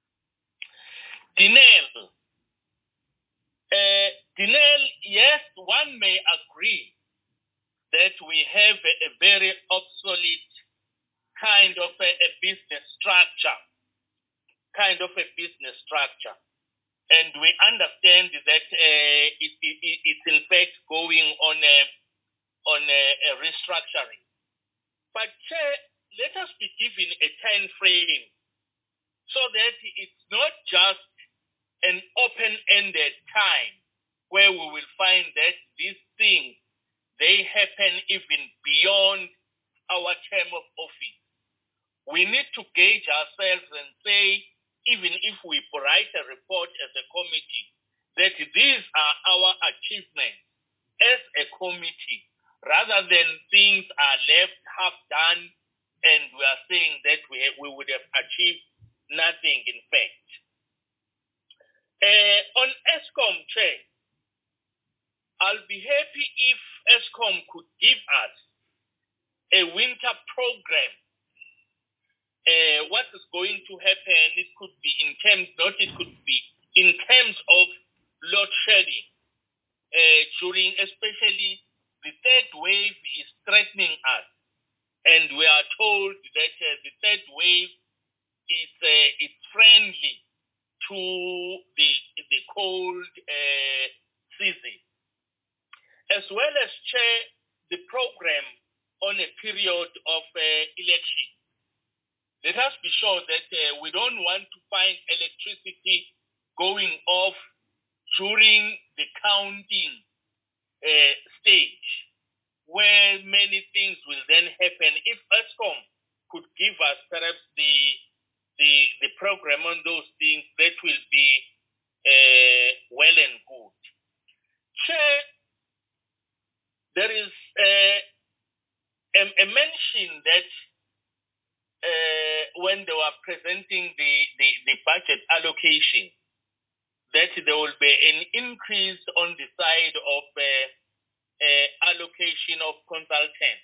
Dinel, yes, one may agree that we have a very obsolete kind of a business structure, and we understand that it's in fact going on a restructuring. But let us be given a time frame so that it's not just an open-ended time where we will find that these things, they happen even beyond our term of office. We need to gauge ourselves and say, even if we write a report as a committee, that these are our achievements as a committee, rather than things are left half done and we are saying that we would have achieved nothing in fact. On ESCOM, Chair, I'll be happy if ESCOM could give us a winter program. What is going to happen? It could be in terms of load shedding. During especially the third wave is threatening us, and we are told that the third wave is friendly to the cold season, as well as chair the program on a period of election. Let us be sure that we don't want to find electricity going off during the counting stage, where many things will then happen. If Eskom could give us perhaps the program on those things, that will be well and good. Chair, there is a mention that when they were presenting the budget allocation, that there will be an increase on the side of allocation of consultants.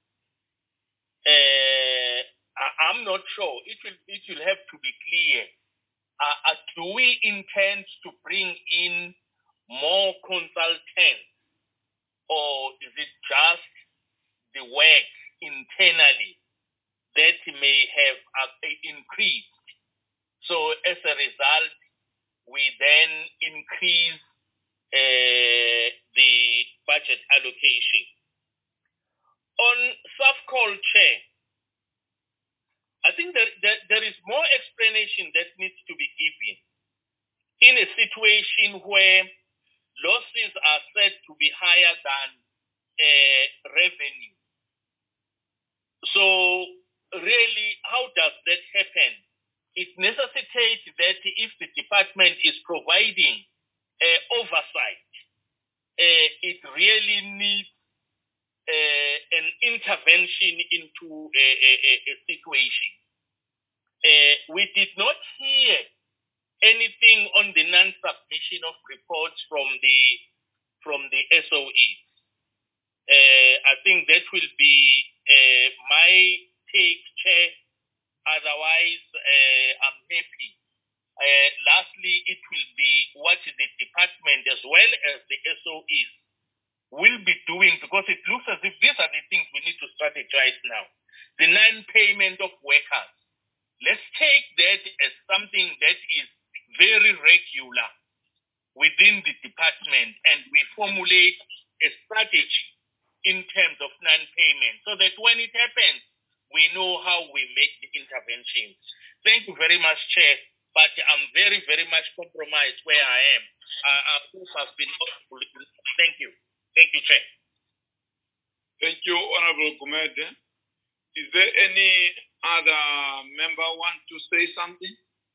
I'm not sure. It will have to be clear. Do we intend to bring in more consultants, or is it just the work internally that may have increased? So as a result, we then increase the budget allocation. On SAFCOL, Chair, I think that there is more explanation that needs to be given in a situation where losses are said to be higher than revenue. So really, how does that happen? It necessitates that if the department is providing oversight, it really needs an intervention into a situation. We did not hear anything on the non-submission of reports from the SOE. I think that will be my take, Chair. Otherwise, I'm happy. Lastly, it will be what the department as well as the SOEs will be doing, because it looks as if these are the things we need to strategize now. The non-payment of workers. Let's take that as something that is very regular within the department, and we formulate a strategy in terms of non-payment so that when it happens, we know how we make the intervention. Thank you very much, Chair, but I'm very, very much compromised where I am. I hope I've been helpful. Thank you. Thank you, Chair. Thank you, Honorable Gumede. Is there any other member want to say something?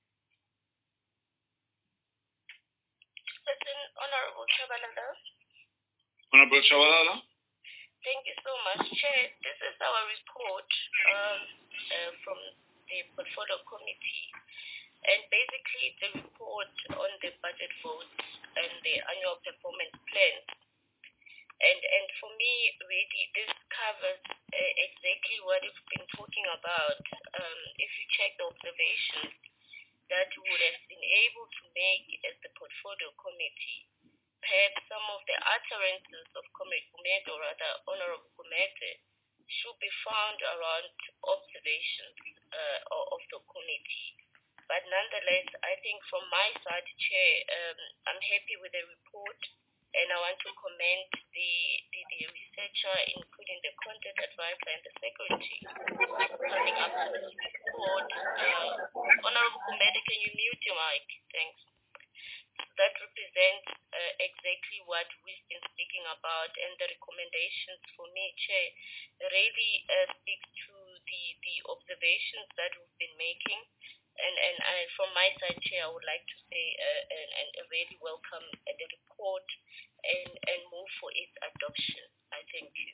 Honorable Shabalala. Honorable Shabalala. Thank you so much, Chair. This is our report from the Portfolio Committee, and basically the report on the budget votes and the annual performance plan. And for me, really, this covers exactly what we've been talking about. If you check the observations that we would have been able to make as the Portfolio Committee, perhaps some of the utterances of Comrade Gumede, or rather Honorable Gumede, should be found around observations of the committee. But nonetheless, I think from my side, Chair, I'm happy with the report, and I want to commend the researcher, including the content advisor and the secretary, coming up with this report. Honorable Gumede, can you mute your mic? Thanks. That represents exactly what we've been speaking about, and the recommendations for me, Chair, really speak to the observations that we've been making. And from my side, Chair, I would like to say and really welcome the report and move for its adoption. I thank you.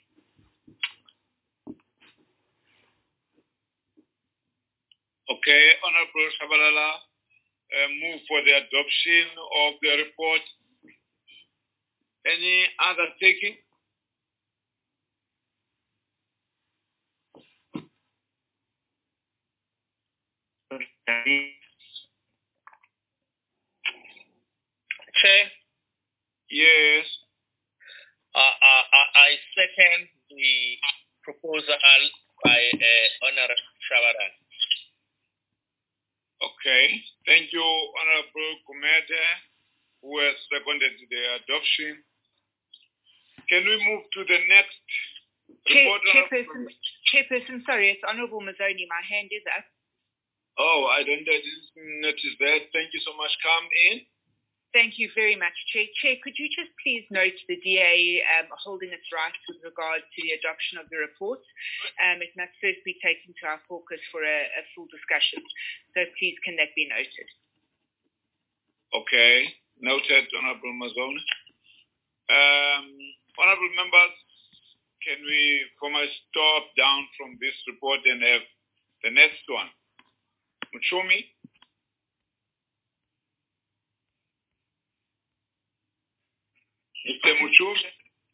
Okay, Honorable Shabalala, move for the adoption of the report. Any other taking? Chair? Yes. I second the proposal by Honorable Shabalala. Okay. Thank you, Honorable Gumede, who has seconded the adoption. Can we move to the next report? Chairperson, sorry, it's Honorable Mazzoni. My hand is up. Oh, I didn't notice that. Thank you so much. Come in. Thank you very much, Chair. Chair, could you just please note the DA holding its rights with regard to the adoption of the report? It must first be taken to our caucus for a full discussion. So please, can that be noted? Okay, noted, Honorable Mazone. Honorable members, can we, from a stop down from this report and have the next one? Muchumi? Mr. Muchumi?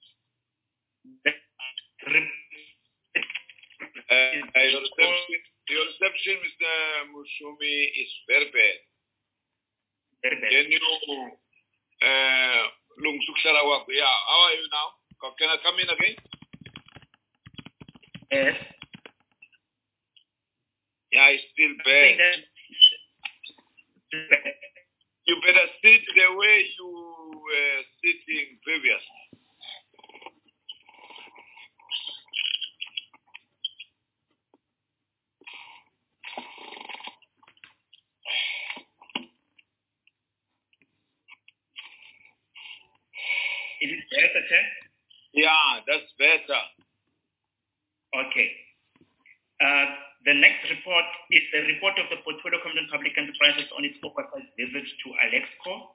Your reception, Mr. Muchumi, is very bad. Very bad. Can you, yeah, how are you now? Can I come in again? Yes. Yeah, it's still bad. You better sit the way you were sitting previously. Is it better, Chair? Yeah, that's better. Okay. The next report is the report of the Portfolio Committee on Public Enterprises on its oversight visit to Alexco.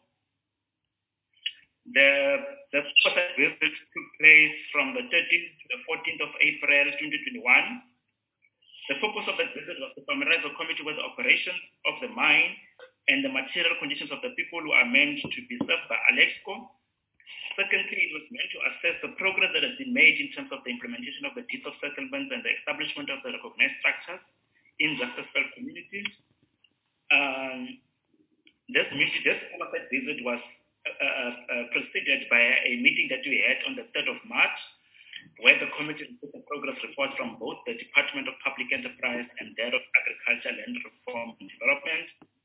The oversight visit took place from the 13th to the 14th of April 2021. The focus of the visit was to familiarize the committee with the operations of the mine and the material conditions of the people who are meant to be served by Alexco. Secondly, it was meant to assess the progress that has been made in terms of the implementation of the deeds of settlement and the establishment of the recognized structures in Rustenburg communities. This oversight visit was preceded by a meeting that we had on the 3rd of March, where the committee received a progress report from both the Department of Public Enterprise and that of Agriculture, Land Reform and Development.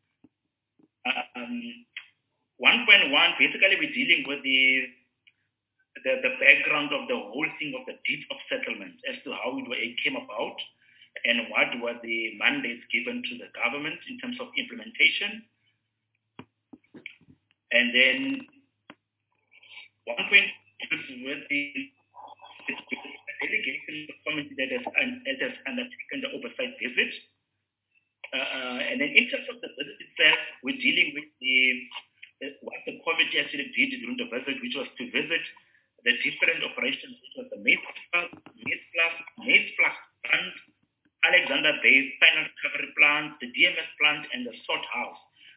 1.1, basically we're dealing with the background of the whole thing of the deed of settlement as to how it came about and what were the mandates given to the government in terms of implementation. And then 1.2 with the delegation committee that has undertaken the oversight visit. And then in terms of the visit itself, we're dealing with what the committee actually did during the visit, which was to visit the different operations, which was the maize flask plant, Alexander Bay final recovery plant, the DMS plant, and the salt house.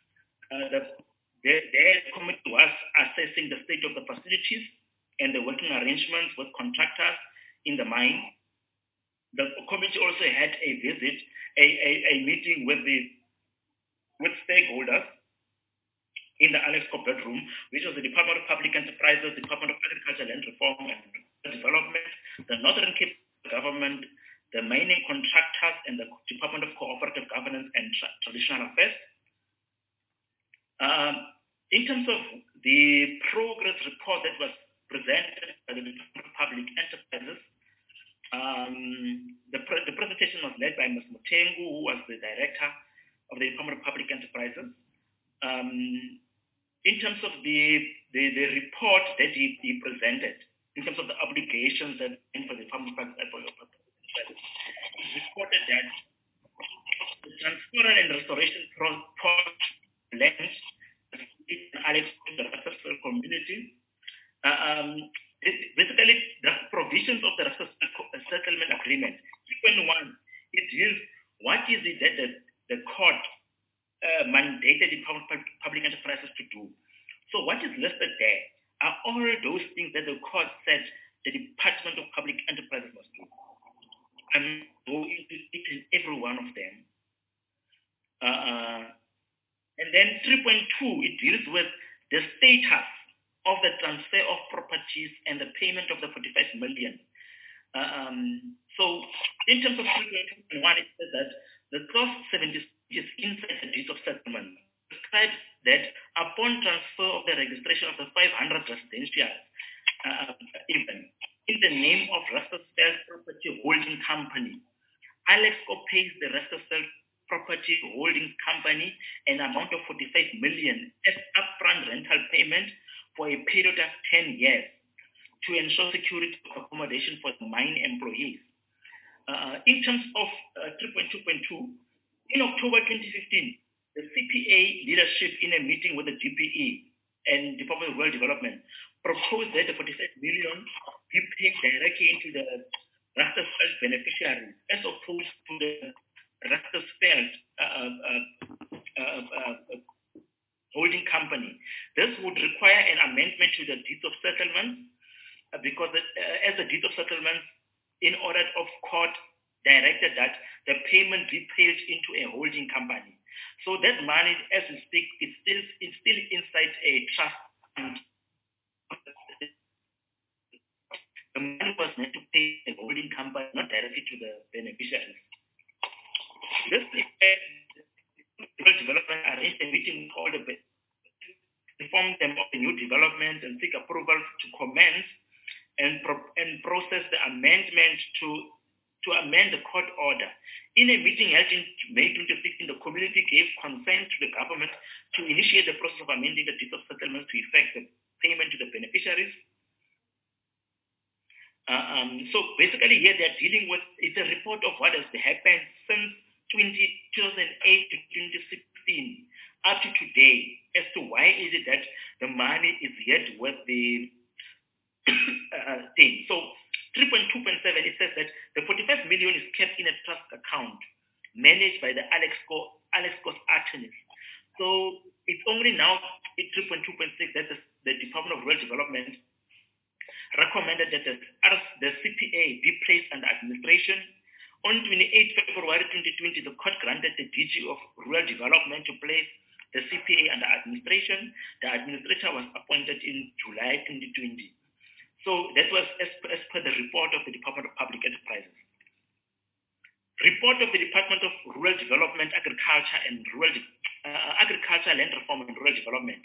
The committee was assessing the state of the facilities and the working arrangements with contractors in the mine. The committee also had a visit, a meeting with stakeholders in the Alexco bedroom, which was the Department of Public Enterprises, Department of Agriculture, Land Reform and Development, the Northern Cape Government, the mining contractors, and the Department of Cooperative Governance and Traditional Affairs. In terms of the progress report that was presented by the Department of Public Enterprises, the presentation was led by Ms. Mutengu, who was the director of the Department of Public Enterprises. In terms of the report that he presented, in terms of the obligations that for the Department of Public Enterprises, he reported that the transfer and restoration project lands in the Rustenburg community. Basically, the provisions of the settlement agreement. 3.1, it deals what is it that the court mandated the public enterprises to do. So what is listed there are all those things that the court said the Department of Public Enterprises must do. And go into each and every one of them. And then 3.2, it deals with the status of the transfer of properties and the payment of the 45 million. So in terms of 3.1, it says that the clause 76 is inside the deed of settlement, describes that upon transfer of the registration of the 500 residential even in the name of Rustenburg Property Holding Company, Alexco pays the Rustenburg Property Holding Company an amount of 45 million as upfront rental payment for a period of 10 years to ensure security of accommodation for the mine employees. In terms of 3.2.2, in October 2015, the CPA leadership in a meeting with the DPE and Department of Rural Development proposed that the 45 million be paid directly into the Rustenburg beneficiaries as opposed to the Rustenburg holding company. This would require an amendment to the deeds of settlement because as the deeds of settlement in order of court directed that the payment be paid into a holding company. So that money, as we speak, it's still inside a trust. The money was meant to pay a holding company, not directly to the beneficiaries. This development arranged a meeting with all the inform them of the new development and seek approval to commence and process the amendment to amend the court order. In a meeting held in May 2016, the community gave consent to the government to initiate the process of amending the deeds of settlement to effect the payment to the beneficiaries. So basically here they're dealing with, it's a report of what has happened since 2008 to 2016 up to today as to why is it that the money is yet with the thing. So 3.2.7, it says that the 45 million is kept in a trust account managed by the Alexco's attorneys. So it's only now in 3.2.6 that the Department of Rural Development recommended that the CPA be placed under administration. On 28 February 2020, the court granted the DG of Rural Development to place the CPA under administration. The administrator was appointed in July 2020. So that was as per the report of the Department of Public Enterprises. Report of the Department of Rural Development, Agriculture, Land Reform and Rural Development.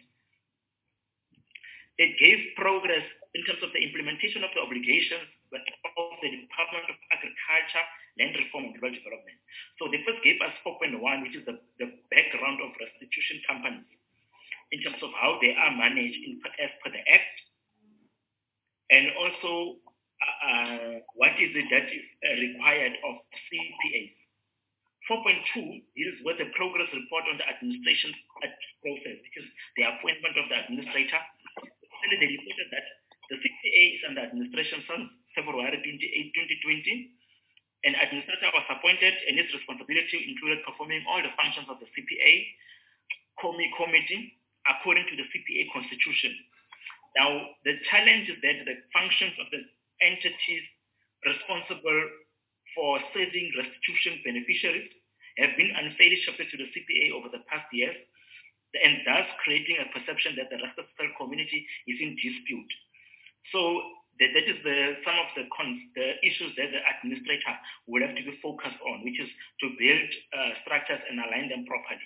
It gave progress in terms of the implementation of the obligations of the Department of Agriculture, Land Reform and Rural Development. So they first gave us 4.1, which is the background of restitution companies in terms of how they are managed as per the Act, and also what is it that is required of CPAs. 4.2 deals with the progress report on the administration process, which is the appointment of the administrator. And they reported that the CPA is under administration since February 28, 2020. An administrator was appointed and its responsibility included performing all the functions of the CPA committee according to the CPA constitution. Now, the challenge is that the functions of the entities responsible for serving restitution beneficiaries have been unfairly shifted to the CPA over the past years, and thus creating a perception that the Rustenburg community is in dispute. So that is some of the issues that the administrator will have to be focused on, which is to build structures and align them properly.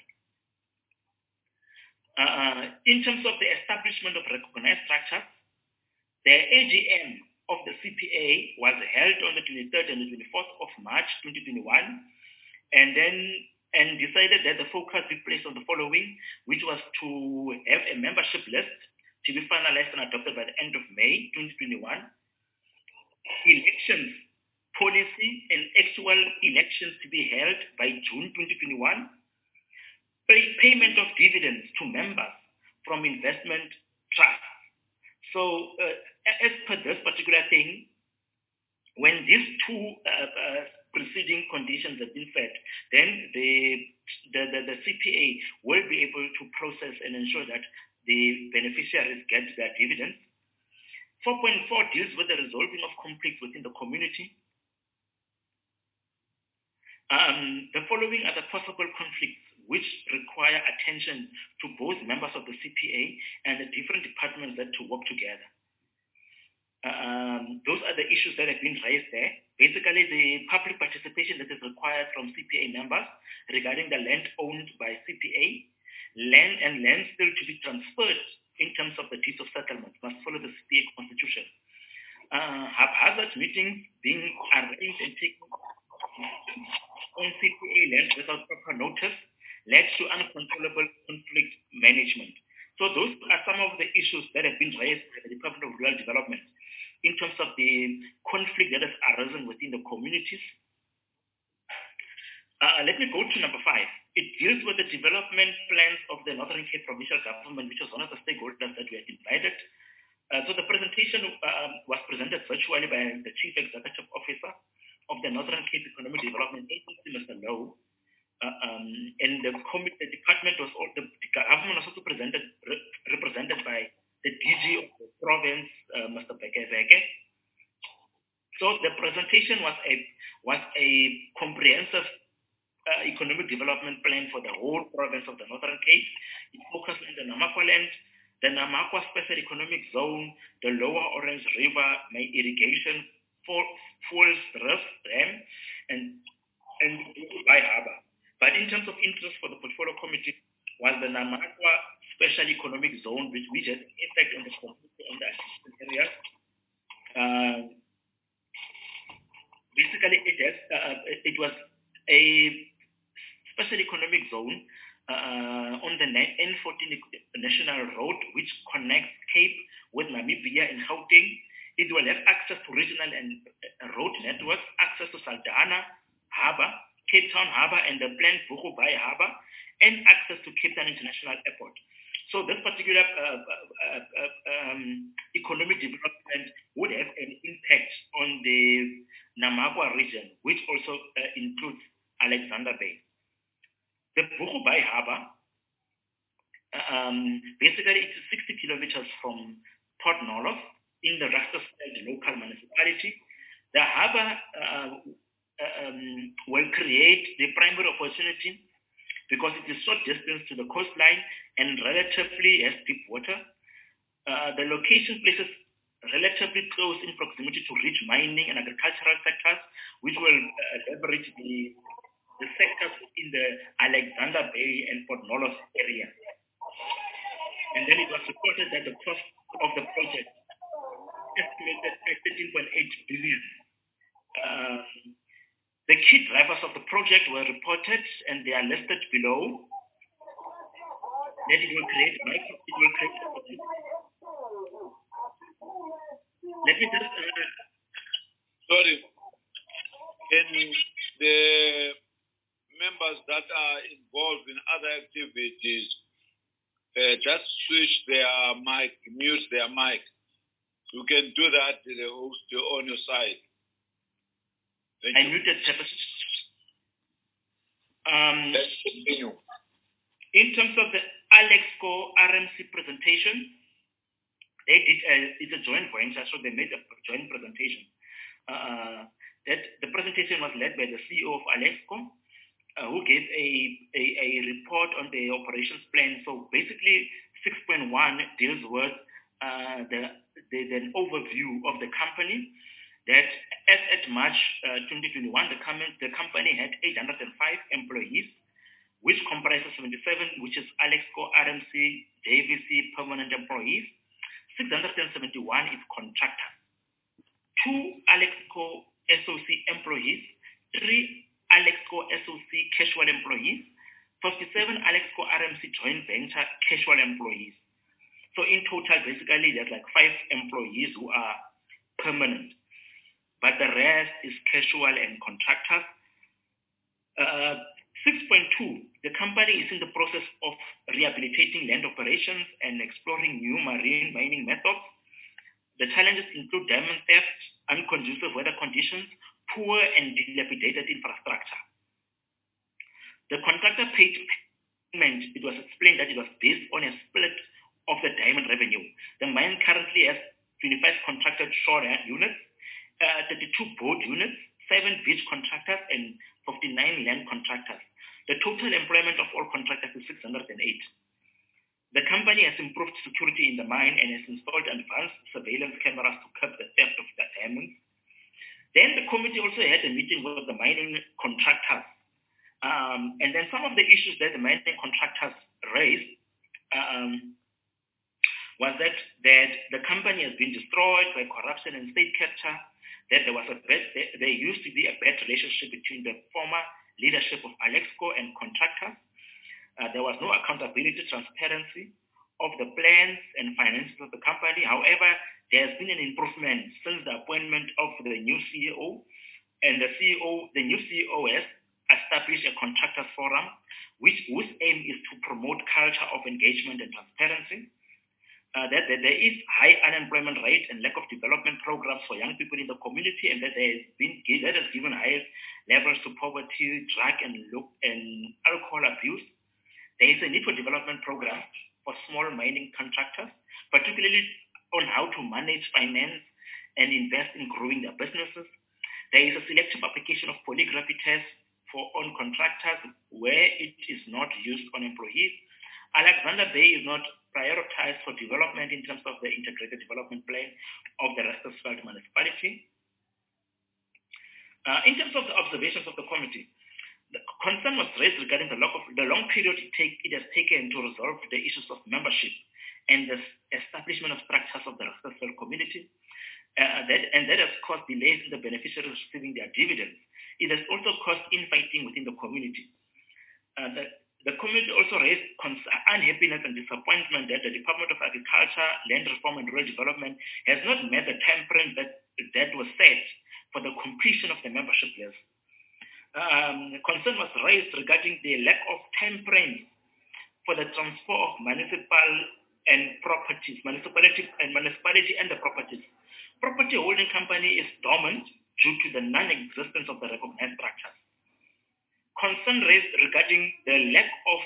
In terms of the establishment of recognized structures, the AGM of the CPA was held on the 23rd and the 24th of March 2021, and decided that the focus be placed on the following, which was to have a membership list to be finalized and adopted by the end of May 2021, elections policy and actual elections to be held by June 2021, payment of dividends to members from investment trusts. So as per this particular thing, when these two preceding conditions have been met, then the CPA will be able to process and ensure that the beneficiaries get their dividends. 4.4 deals with the resolving of conflicts within the community. The following are the possible conflicts which require attention to both members of the CPA and the different departments that to work together. Those are the issues that have been raised there. Basically, the public participation that is required from CPA members regarding the land owned by CPA, land still to be transferred in terms of the deeds of settlement must follow the CPA constitution. Haphazard meetings being arranged and taken NCTA land without proper notice led to uncontrollable conflict management. So those are some of the issues that have been raised by the Department of Rural Development in terms of the conflict that has arisen within the communities. Let me go to number 5. It deals with the development plans of the Northern Cape Provincial Government, which was one of the stakeholders that we had invited. So the presentation was presented virtually by the Chief Executive Officer of the Northern Cape Economic Development Agency, Mr. Lowe. And the department was also, the government was also represented by the DG of the province, Mr. Bekeveke. So the presentation was a comprehensive economic development plan for the whole province of the Northern Cape. It focused on the Namakwa land, the Namakwa Special Economic Zone, the Lower Orange River irrigation, Falls Rift Dam, and Bukubai Harbour. But in terms of interest for the portfolio committee was the Namakwa Special Economic Zone, which has impact on the community and the assistance areas. Basically, it was a special economic zone on the N14 National Road, which connects Cape with Namibia and Gauteng. It will have access to regional and road networks, access to Saldanha Harbour, Cape Town Harbour, and the planned Bukubai Harbour, and access to Cape Town International Airport. So this particular economic development would have an impact on the Namakwa region, which also includes Alexander Bay. The Bukubai Harbour, basically it's 60 kilometers from Port Nolloth in the Rustenburg local municipality. The harbour will create the primary opportunity because it is short distance to the coastline and relatively has deep water. The location places relatively close in proximity to rich mining and agricultural sectors, which will leverage the sectors in the Alexander Bay and Port Nolloth area. And then it was reported that the cost of the project estimated at 13.8 billion. The key drivers of the project were reported, and they are listed below. That it will create. Let me just. Sorry. Can the members that are involved in other activities just switch their mic, mute their mic? You can do that to the host on your side. I muted purposes. Let's continue. In terms of the Alexco RMC presentation, they did it's a joint venture, so they made a joint presentation. That the presentation was led by the CEO of Alexco, who gave a report on the operations plan. So basically, 6.1 deals with an overview of the company. That as at March 2021, the company had 805 employees, which comprises 77, which is Alexco RMC, JVC permanent employees, 671 is contractors, 2 Alexco SOC employees, 3 Alexco SOC casual employees, 57 Alexco RMC joint venture casual employees. So in total, basically, there's like 5 employees who are permanent, but the rest is casual and contractors. 6.2, the company is in the process of rehabilitating land operations and exploring new marine mining methods. The challenges include diamond theft, unconducive weather conditions, poor and dilapidated infrastructure. The contractor paid payment, it was explained that it was based on a split of the diamond revenue. The mine currently has 25 contracted shore units, 32 boat units, 7 beach contractors, and 59 land contractors. The total employment of all contractors is 608. The company has improved security in the mine and has installed advanced surveillance cameras to curb the theft of the diamonds. Then the committee also had a meeting with the mining contractors. And then some of the issues that the mining contractors raised was that the company has been destroyed by corruption and state capture, that there used to be a bad relationship between the former leadership of Alexco and contractors. There was no accountability, transparency of the plans and finances of the company. However, there has been an improvement since the appointment of the new CEO, and the new CEO has established a contractors forum, whose aim is to promote culture of engagement and transparency. That there is high unemployment rate and lack of development programs for young people in the community, and that has given high levels to poverty, drug and alcohol abuse. There is a need for development programs for small mining contractors, particularly on how to manage finance and invest in growing their businesses. There is a selective application of polygraphy tests on contractors where it is not used on employees. Alexander Bay is not prioritized for development in terms of the integrated development plan of the Rustenburg municipality. In terms of the observations of the committee, the concern was raised regarding the long period it has taken to resolve the issues of membership and the establishment of structures of the Rustenburg community. That has caused delays in the beneficiaries receiving their dividends. It has also caused infighting within the community. The community also raised unhappiness and disappointment that the Department of Agriculture, Land Reform and Rural Development has not met the time frame that was set for the completion of the membership list. Concern was raised regarding the lack of time frame for the transfer of municipality and the properties. Property holding company is dormant due to the non-existence of the recognized structures. Concern raised regarding the lack of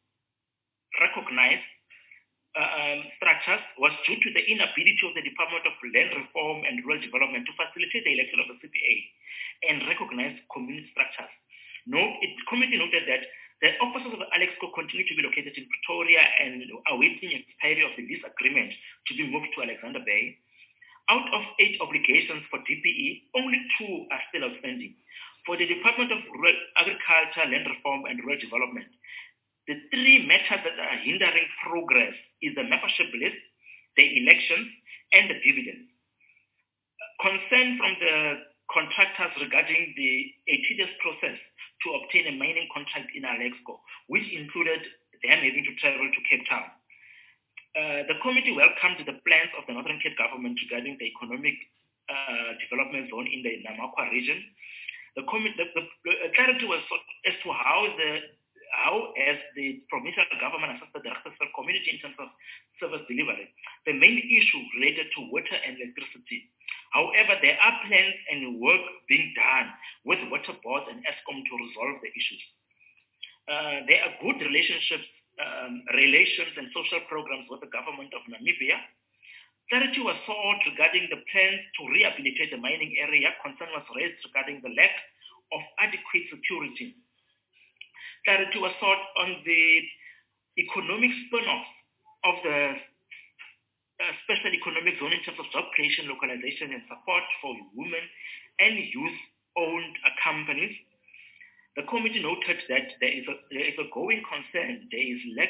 recognized structures was due to the inability of the Department of Land Reform and Rural Development to facilitate the election of the CPA and recognize community structures. The committee noted that the offices of Alexco continue to be located in Pretoria and awaiting expiry of the lease agreement to be moved to Alexander Bay. Out of 8 obligations for DPE, only 2 are still outstanding. For the Department of Rural Agriculture, Land Reform and Rural Development, the 3 matters that are hindering progress is the membership list, the elections, and the dividends. Concern from the contractors regarding a tedious process to obtain a mining contract in Alexco, which included them having to travel to Cape Town. The committee welcomed the plans of the Northern Cape government regarding the economic development zone in the Namakwa region. The clarity was as to how as the provincial government assisted the Rustenburg community in terms of service delivery. The main issue related to water and electricity. However, there are plans and work being done with water boards and ESCOM to resolve the issues. There are good relations and social programs with the government of Namibia. Clarity was sought regarding the plans to rehabilitate the mining area. Concern was raised regarding the lack of adequate security. Clarity was sought on the economic spin-off of the special economic zone in terms of job creation, localization, and support for women and youth-owned companies. The committee noted that there is a going concern. There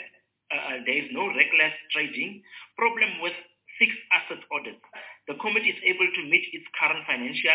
is no reckless trading, problem with fixed asset audit. The company is able to meet its current financial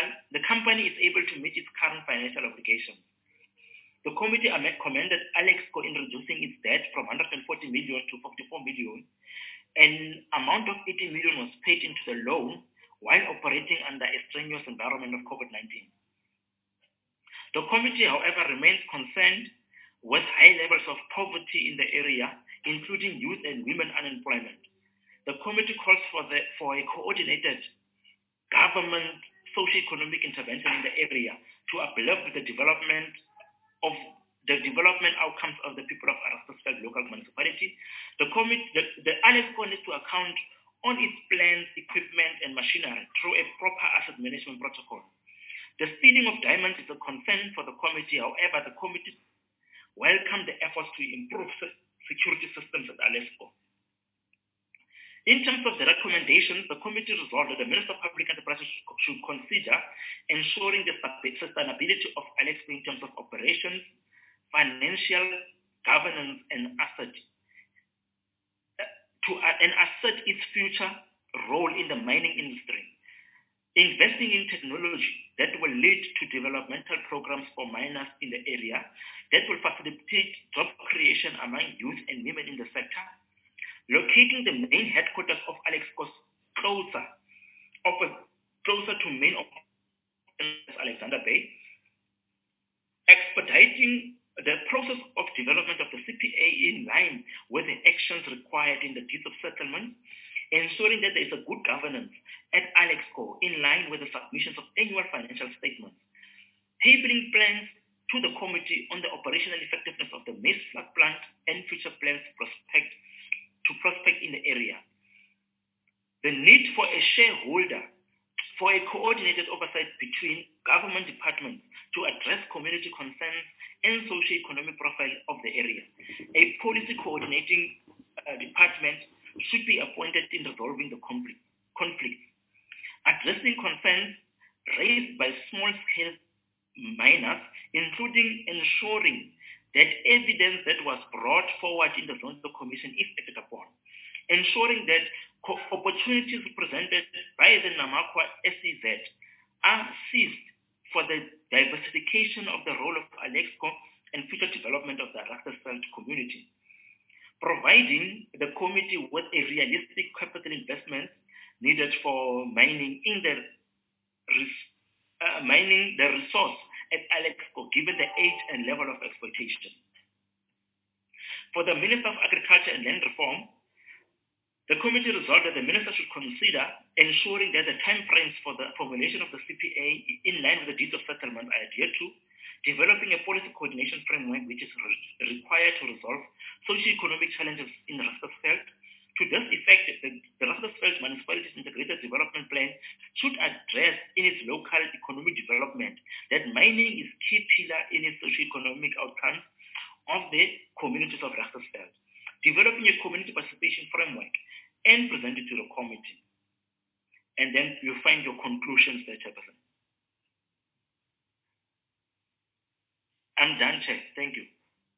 obligations. The committee commended Alexco in reducing its debt from 140 million to 44 million. An amount of 80 million was paid into the loan while operating under a strenuous environment of COVID-19. The committee, however, remains concerned with high levels of poverty in the area, including youth and women unemployment. The committee calls for a coordinated government socio-economic intervention in the area to uplift the development outcomes of the people of Rustenburg local municipality. The Alexco needs to account on its plans, equipment, and machinery through a proper asset management protocol. The stealing of diamonds is a concern for the committee. However, the committee welcomed the efforts to improve security systems at Alexco. In terms of the recommendations, the committee resolved that the Minister of Public Enterprises should consider ensuring the sustainability of Alexco in terms of operations, financial governance, and assert its future role in the mining industry. Investing in technology that will lead to developmental programs for miners in the area, that will facilitate job creation among youth and women in the sector, locating the main headquarters of Alexco closer to main operations Alexander Bay, expediting the process of development of the CPA in line with the actions required in the deeds of settlement, ensuring that there is a good governance at Alexco in line with the submissions of annual financial statements, tabling plans to the committee on the operational effectiveness of the maize flood plant and future plans to prospect in the area. The need for a shareholder for a coordinated oversight between government departments to address community concerns and socio-economic profile of the area. A policy coordinating department should be appointed in resolving the conflict, addressing concerns raised by small-scale miners, including ensuring that evidence that was brought forward in the Zonto Commission is acted upon, ensuring that opportunities presented by the Namakwa SEZ are seized for the diversification of the role of Alexco and future development of the Rustenburg community, providing the committee with a realistic capital investment needed for mining the resource at Alexco, given the age and level of exploitation. For the Minister of Agriculture and Land Reform, the committee resolved that the Minister should consider ensuring that the time frames for the formulation of the CPA in line with the deeds of settlement are adhered to, developing a policy coordination framework which is required to resolve socio-economic challenges in Rustenburg. To this effect, the Rustenburg Municipality's Integrated Development Plan should address in its local economic development that mining is key pillar in its socio-economic outcomes of the communities of Rustenburg, developing a community participation framework and present it to the committee. And then you find your conclusions there, Chairperson. I'm done, Chair. Thank you.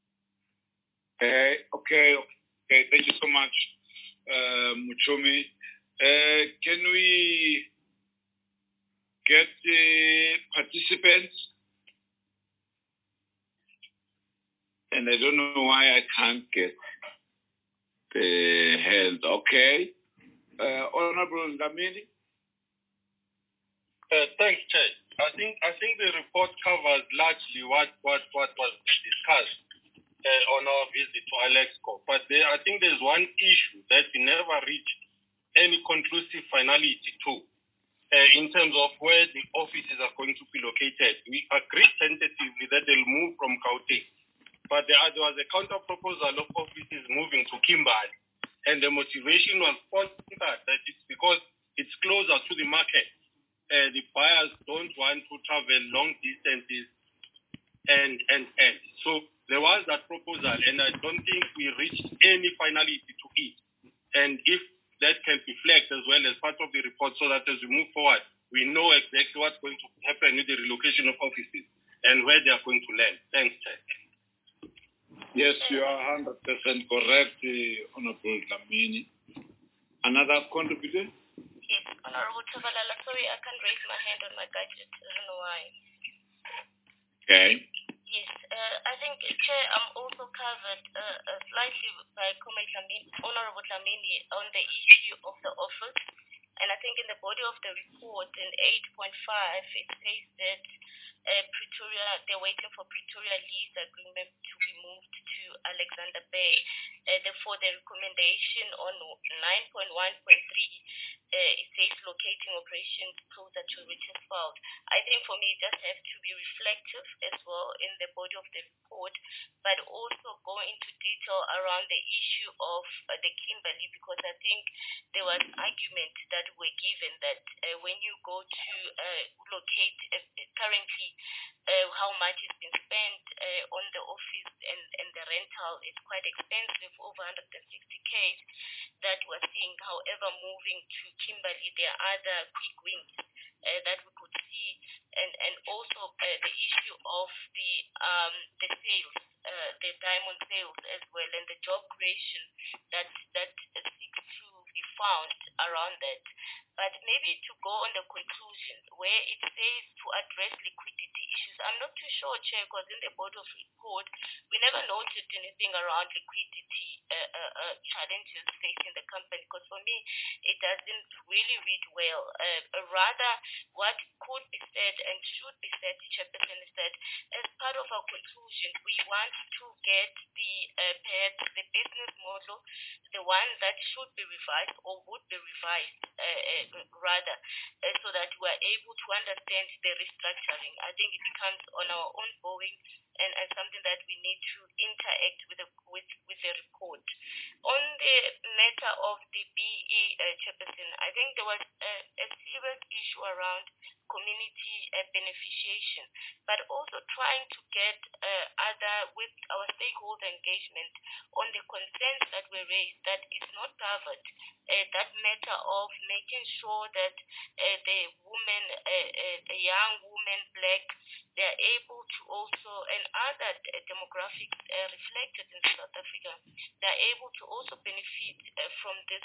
Okay. Thank you so much, Muchomi. Can we get the participants? And I don't know why I can't get the hand. Okay. Honorable Dlamini. Thanks, Chair. I think the report covers largely what was discussed on our visit to Alexco. But I think there's one issue that we never reached any conclusive finality to in terms of where the offices are going to be located. We agreed tentatively that they'll move from Gauteng, but there was a counter proposal of offices moving to Kimberley, and the motivation was that it's because it's closer to the market. The buyers don't want to travel long distances, and so there was that proposal, and I don't think we reached any finality to it. And if that can be flagged as well as part of the report, so that as we move forward, we know exactly what's going to happen with the relocation of offices and where they are going to land. Thanks, Chair. Yes, you are 100% correct, Honorable Dlamini. Another contributor? Yes, Honorable Chabalala. Sorry, I can't raise my hand on my gadget. I don't know why. Okay. Yes, I think, Chair, I'm also covered slightly by Honorable Dlamini on the issue of the office. And I think in the body of the report, in 8.5, it says that they're waiting for Pretoria lease agreement to be moved to Alexander Bay. Therefore, the recommendation on 9.1.3, it says locating operations closer to Richards Field. I think for me, it just has to be reflective as well in the body of the report, but also go into detail around the issue of the Kimberley, because I think there was argument that were given that when you go to locate currently how much has been spent on the office and the rental is quite expensive, over 160K that we're seeing. However, moving to Kimberley, there are other quick wins that we could see, and also the issue of the sales, the diamond sales as well, and the job creation that seeks to be found around that. But maybe to go on the conclusion where it says to address liquidity issues, I'm not too sure, Chair, because in the board of report, we never noted anything around liquidity challenges facing the company, because for me, it doesn't really read well. Rather, what could be said and should be said, Chairperson, is that as part of our conclusion, we want to get the perhaps the business model, the one that should be revised or would be revised, rather, so that we are able to understand the restructuring. I think it becomes on our own going and something that we need to interact with the report. On the matter of the BE, Chairperson, I think there was a serious issue around community beneficiation, but also trying to get with our stakeholder engagement on the concerns that were raised that is not covered. That matter of making sure that the women, the young women, black, they are able to also, and other demographics reflected in South Africa, they are able to also benefit from this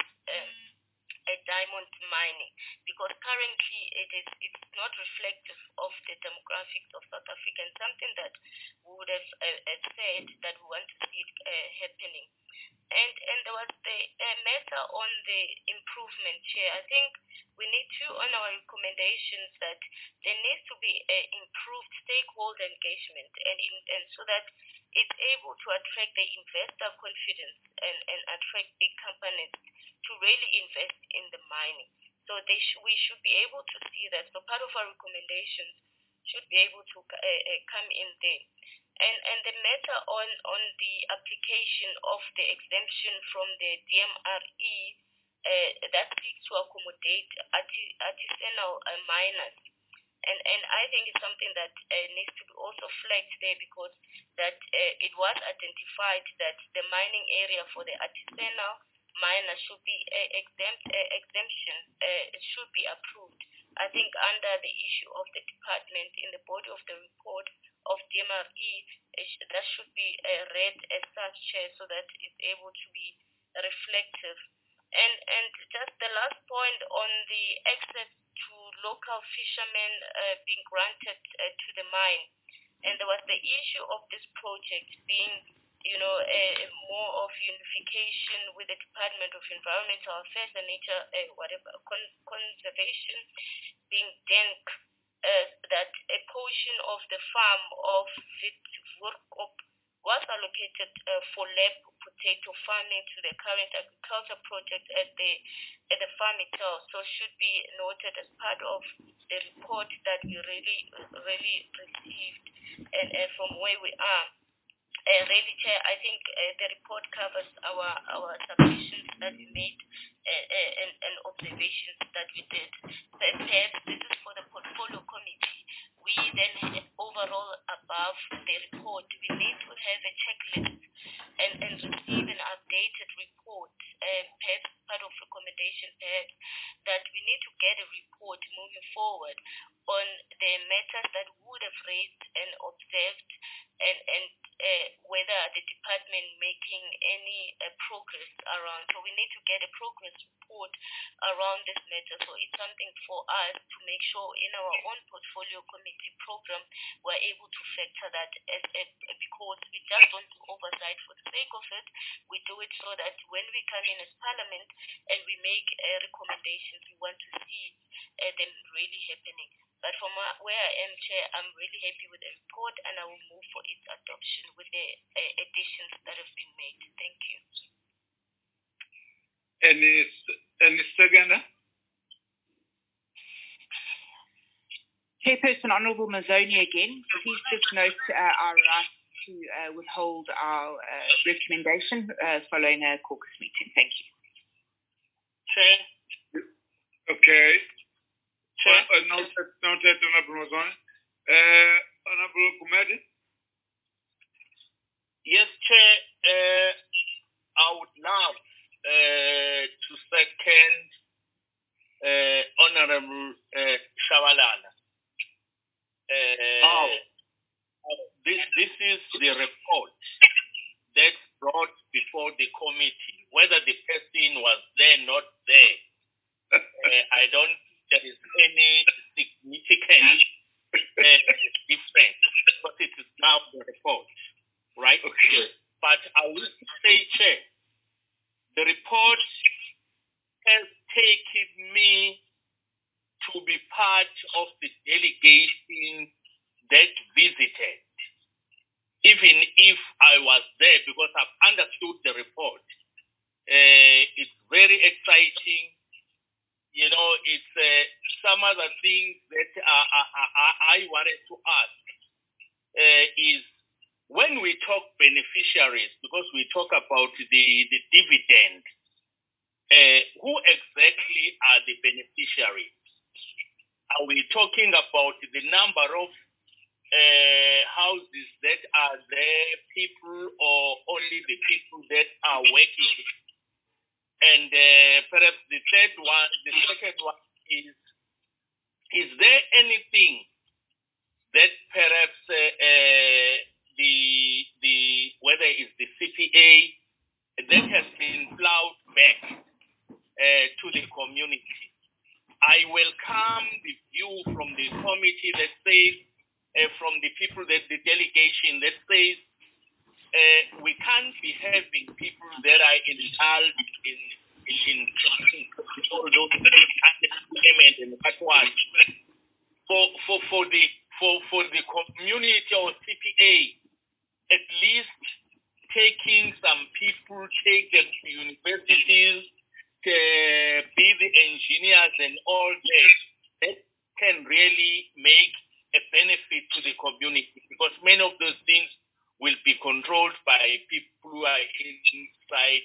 diamond mining, because currently it's not reflective of the demographics of South Africa, and something that we would have said that we want to see it happening. And there was the matter on the improvement, Chair. I think we need to, on our recommendations, that there needs to be improved stakeholder engagement, and so that it's able to attract the investor confidence and attract big companies to really invest in the mining. So we should be able to see that. So part of our recommendations should be able to come in there. And the matter on the application of the exemption from the DMRE, that seeks to accommodate artisanal miners. And I think it's something that needs to be also flagged there, because that it was identified that the mining area for the artisanal miners should be exemption should be approved. I think under the issue of the department in the body of the report of DMRE, that should be read as such, Chair, so that it's able to be reflective. And just the last point on the access to local fishermen being granted to the mine. And there was the issue of this project being, more of unification with the Department of Environmental Affairs and Nature, Conservation, being DENK, that a portion of the farm of Witwurkop was allocated for lab potato farming to the current agriculture project at the farm itself. So should be noted as part of the report that we really received and from where we are. Really, Chair, I think the report covers our submissions that we made and observations that we did. So perhaps this is for the portfolio committee. We then overall above the report, we need to have a checklist and receive an updated report, perhaps part of recommendation, perhaps, that we need to get a report moving forward on the matters that would have raised and observed and whether the department making any progress around. So we need to get a progress report around this matter. So it's something for us to make sure in our own portfolio committee program we're able to factor that because we just don't do oversight for the sake of it. We do it so that when we come in as parliament and we make recommendations, we want to see them really happening. But from where I am, Chair, I'm really happy with the report, and I will move for its adoption with the additions that have been made. Thank you. Any second? Chairperson Honourable Mazzoni again. Please just note our right to withhold our recommendation following a caucus meeting. Thank you. Chair. Okay. Chair. Noted, Honourable Mazzoni. Honourable Kumedi? Yes, Chair. I would love to second Honourable Shabalala. This is the report that's brought before the committee whether the person was there, not there, I don't. There is any significant difference because it is now the report, right? Okay. But I will say, Chair, the report has taken me to be part of the delegation that visited, even if I was there, because I've understood the report. It's very exciting. You know, it's some other things that I wanted to ask is when we talk beneficiaries, because we talk about the dividend, who exactly are the beneficiaries? Are we talking about the number of houses that are there, people, or only the people that are working? And perhaps the second one is there anything that perhaps whether it's the CPA that has been plowed back to the community? I welcome the view from the committee that says, from the people that the delegation that says, we can't be having people that are indulged in all those unemployment and what. For the community or CPA, at least taking some people, take them to universities, be the engineers and all that can really make a benefit to the community, because many of those things will be controlled by people who are inside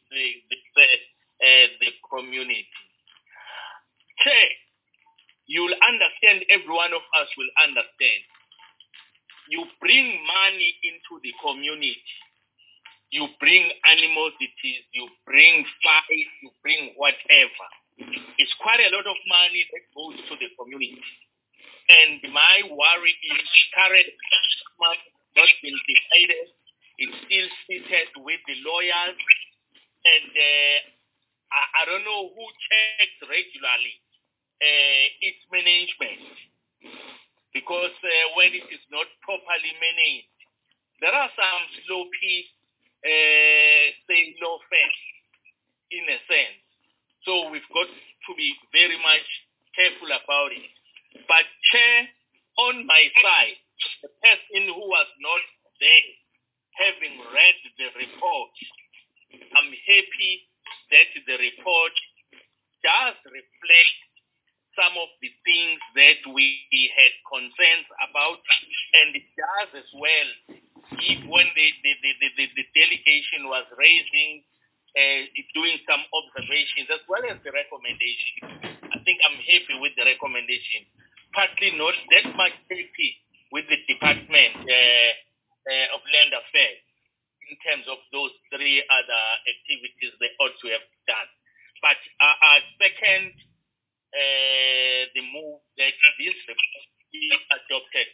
the community. Chair, you'll understand, every one of us will understand. You bring money into the community. You bring animosities, you bring fight, you bring whatever. It's quite a lot of money that goes to the community. And my worry is current money not been decided. It's still seated with the lawyers. And I don't know who checks regularly its management. Because when it is not properly managed, there are some sloppy say no offense in a sense. So we've got to be very much careful about it. But Chair, on my side, the person who was not there, having read the report, I'm happy that the report does reflect some of the things that we had concerns about, and it does as well. If when the delegation was raising, doing some observations as well as the recommendation, I think I'm happy with the recommendation. Partly not that much happy with the Department of Land Affairs in terms of those three other activities they ought to have done. But I second the move that this report be adopted.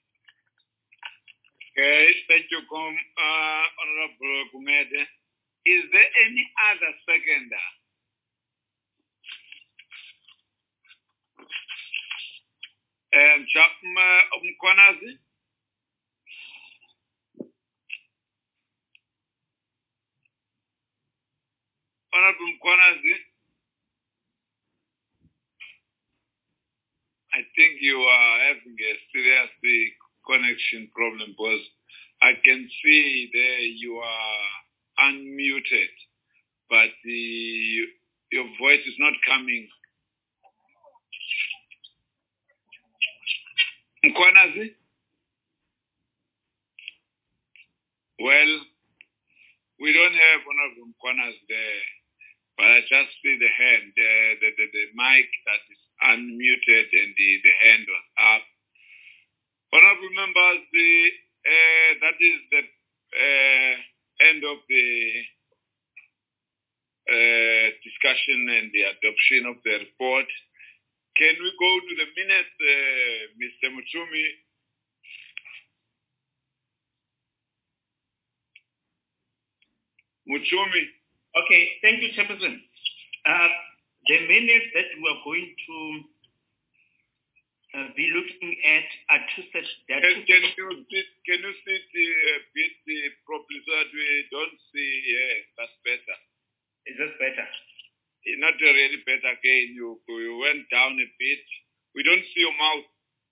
Okay, thank you, Honorable Gumede. Is there any other seconder? Mkwanazi? Honorable Mkwanazi? I think you are having a serious connection problem because I can see there you are unmuted, but your voice is not coming. Mkwanazi? Well, we don't have Honorable Mkwanazi there, but I just see the hand, the mic that is unmuted and the hand was up. Honorable members, that is the end of the discussion and the adoption of the report. Can we go to the minutes, Mr. Muchumi? Muchumi. Okay, thank you, Chairperson. The minutes that we are going to be looking at are two sets. Can you sit a bit properly so that we don't see? Yeah, that's better. Is that better? Not really better again. You went down a bit. We don't see your mouth.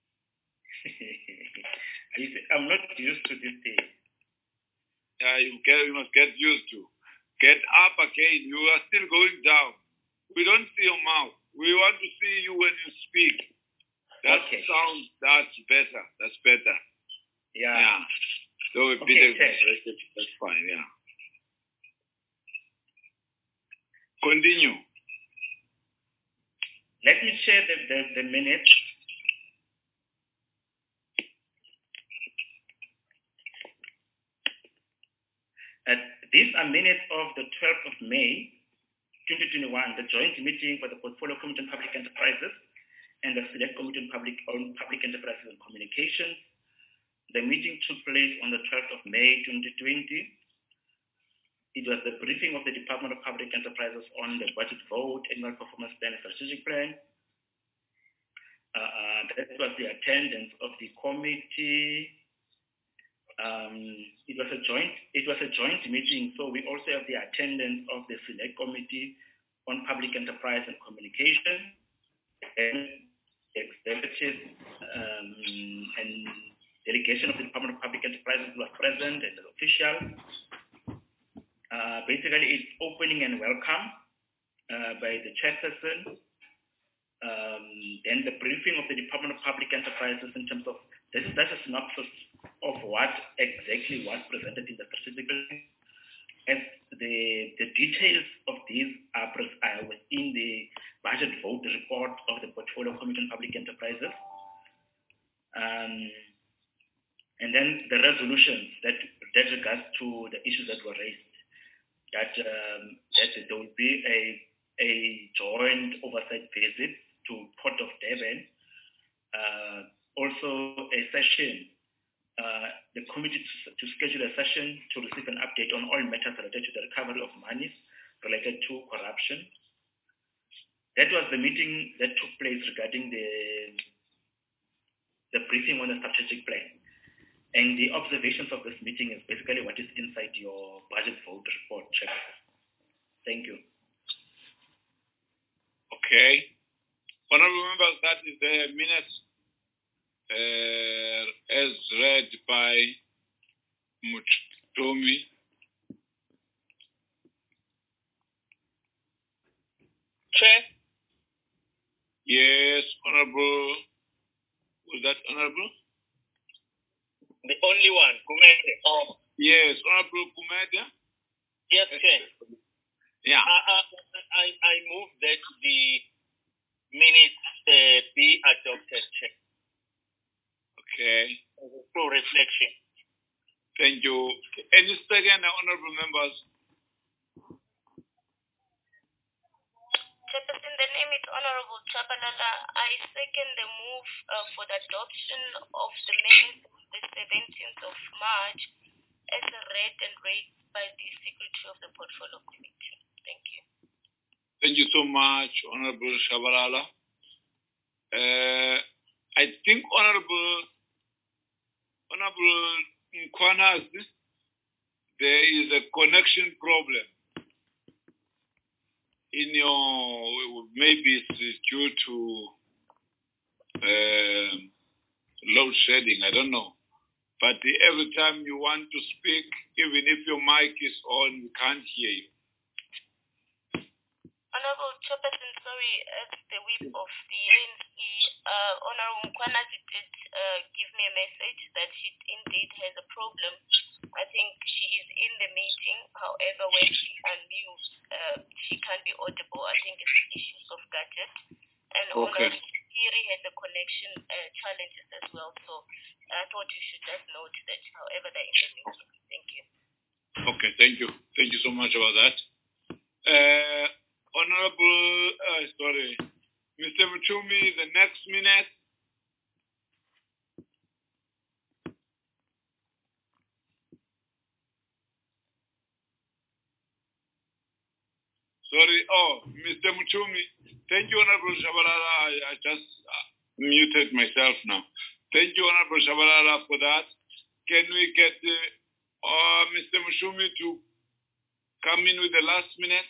I'm not used to this thing. Yeah, you must get used to. Get up again. You are still going down. We don't see your mouth. We want to see you when you speak. That sounds, that's better. That's better. Yeah. So a bit exaggerated. That's fine, yeah. Continue. Let me share the minutes. These are minutes of the 12th of May, 2021, the joint meeting for the Portfolio Committee on Public Enterprises and the Select Committee on Public Enterprises and Communications. The meeting took place on the 12th of May, 2020. It was the briefing of the Department of Public Enterprises on the budget vote, annual performance plan, and strategic plan. That was the attendance of the committee. It was a joint meeting, so we also have the attendance of the Select Committee on Public Enterprise and Communication, and executive and delegation of the Department of Public Enterprises was present and official. Basically, it's opening and welcome by the chairperson. Then the briefing of the Department of Public Enterprises in terms of that's a synopsis of what exactly was presented in the strategic plan. And the details of these are within the budget vote report of the Portfolio Committee on Public Enterprises. And then the resolutions that regards to the issues that were raised, that there will be a joint oversight visit to Port of Durban, also a session, the committee to schedule a session to receive an update on all matters related to the recovery of monies related to corruption. That was the meeting that took place regarding the briefing on the strategic plan. And the observations of this meeting is basically what is inside your budget vote report, Chairman. Thank you. Okay. Honorable members, that is the minutes as read by Mutomi. Chair? Yes, Honorable. Was that Honorable? The only one, Kumede. Oh. Yes, Honorable Kumede. Yes, Chair. Yeah. I move that the minutes be adopted, Chair. Okay. Through reflection. Thank you. Any second, honorable members? Chairperson, the name is Honorable Chabalala. I second the move for the adoption of the minutes of the 17th of March as read and raised by the Secretary of the Portfolio Committee. Thank you. Thank you so much, Honorable Shabalala. I think Honorable Nkwanas, there is a connection problem in your, maybe it's due to load shedding, I don't know. But every time you want to speak, even if your mic is on, we can't hear you. Honorable Chairperson, sorry, as the whip of the ANC, Honorable Nkwanas did give me a message that she indeed has a problem. I think she is in the meeting. However, when she unmutes, she can't be audible. I think it's issues of gadget. And okay. Honorable Kiri has a connection challenges as well. So I thought you should just note that, however, they're in the meeting. Thank you. Okay, thank you. Thank you so much about that. Honorable, Mr. Muchumi, the next minute. Sorry. Oh, Mr. Muchumi. Thank you, Honorable Shabalala. I just muted myself now. Thank you, Honorable Shabalala, for that. Can we get Mr. Muchumi to come in with the last minute?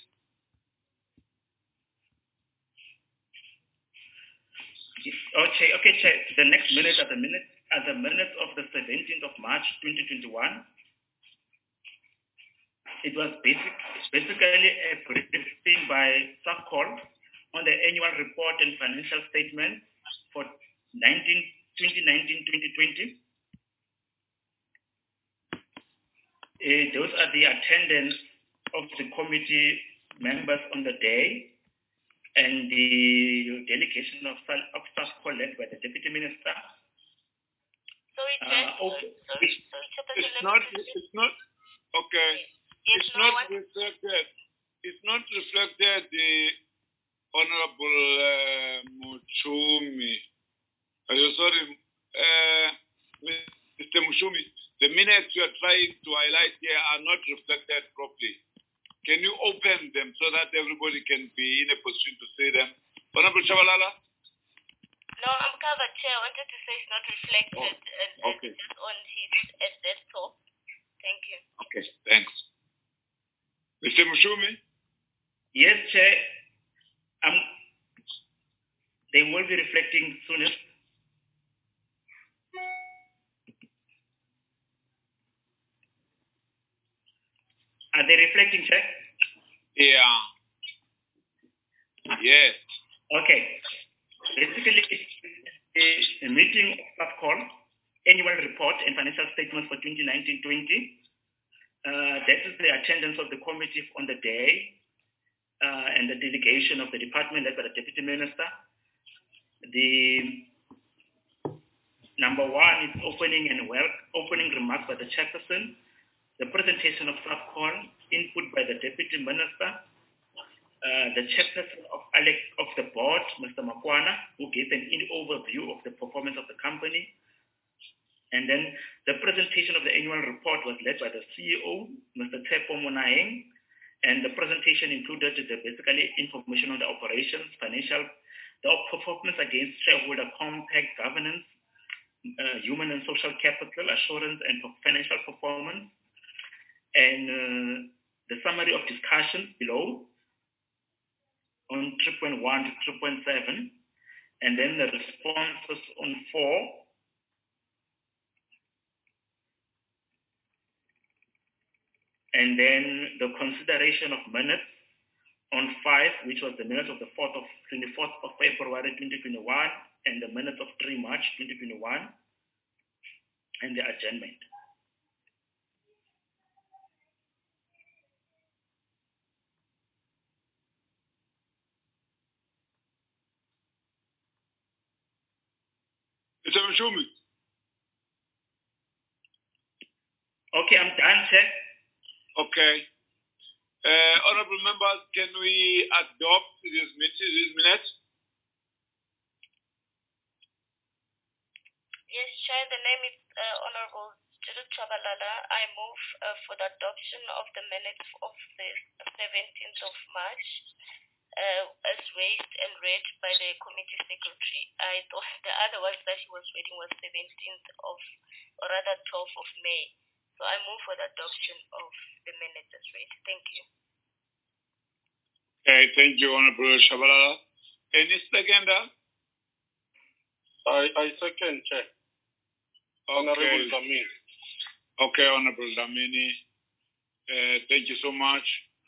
Okay, Chair. The next minutes are the minutes of the 17th of March 2021. It was basically a briefing by SACCOL on the annual report and financial statement for 2019-2020. Those are the attendance of the committee members on the day and the delegation of SACCOL led by the Deputy Minister. It's not. Okay. It's not reflected. It's not reflected, the Honorable Muchumi. Sorry, Mr. Muchumi. The minutes you are trying to highlight here are not reflected properly. Can you open them so that everybody can be in a position to see them? Honorable Shabalala? No, I'm covered, Chair. I wanted to say it's not reflected okay. Just on his desktop. Thank you. Okay, thanks. Mr. Muchumi? Yes, Chair. They will be reflecting soonest. Are they reflecting, Chair? Yeah. Yes. Okay. Basically, it's a meeting of SACCOL, annual report and financial statements for 2019-20. That is the attendance of the committee on the day and the delegation of the department led by the Deputy Minister. The number one is opening remarks by the chairperson, the presentation of SACCOL, input by the Deputy Minister, the chairperson of the board, Mr. Makwana, who gave an overview of the performance of the company. And then the presentation of the annual report was led by the CEO, Mr. Tepo Monaeng, and the presentation included basically information on the operations, the performance against shareholder compact governance, human and social capital assurance and financial performance, and the summary of discussions below on 3.1 to 3.7, and then the responses on 4. And then the consideration of minutes on 5, which was the minutes of the 24th of February 2021, and the minutes of 3 March 2021, and the adjournment. Mr. Muchumi. Okay, I'm done, Chair. Okay. Honorable members, can we adopt these minutes? Yes, Chair. The name is Honorable Judith Chabalala. I move for the adoption of the minutes of the 17th of March as raised and read by the committee secretary. I thought the other ones that he was reading was 17th of, or rather 12th of May. So I move for the adoption of the minutes as read. Thank you. Okay, thank you, Honorable Shabalala. Any seconder? I second, Chair. Honorable Dlamini. Okay, Honorable Dlamini. Thank you so much.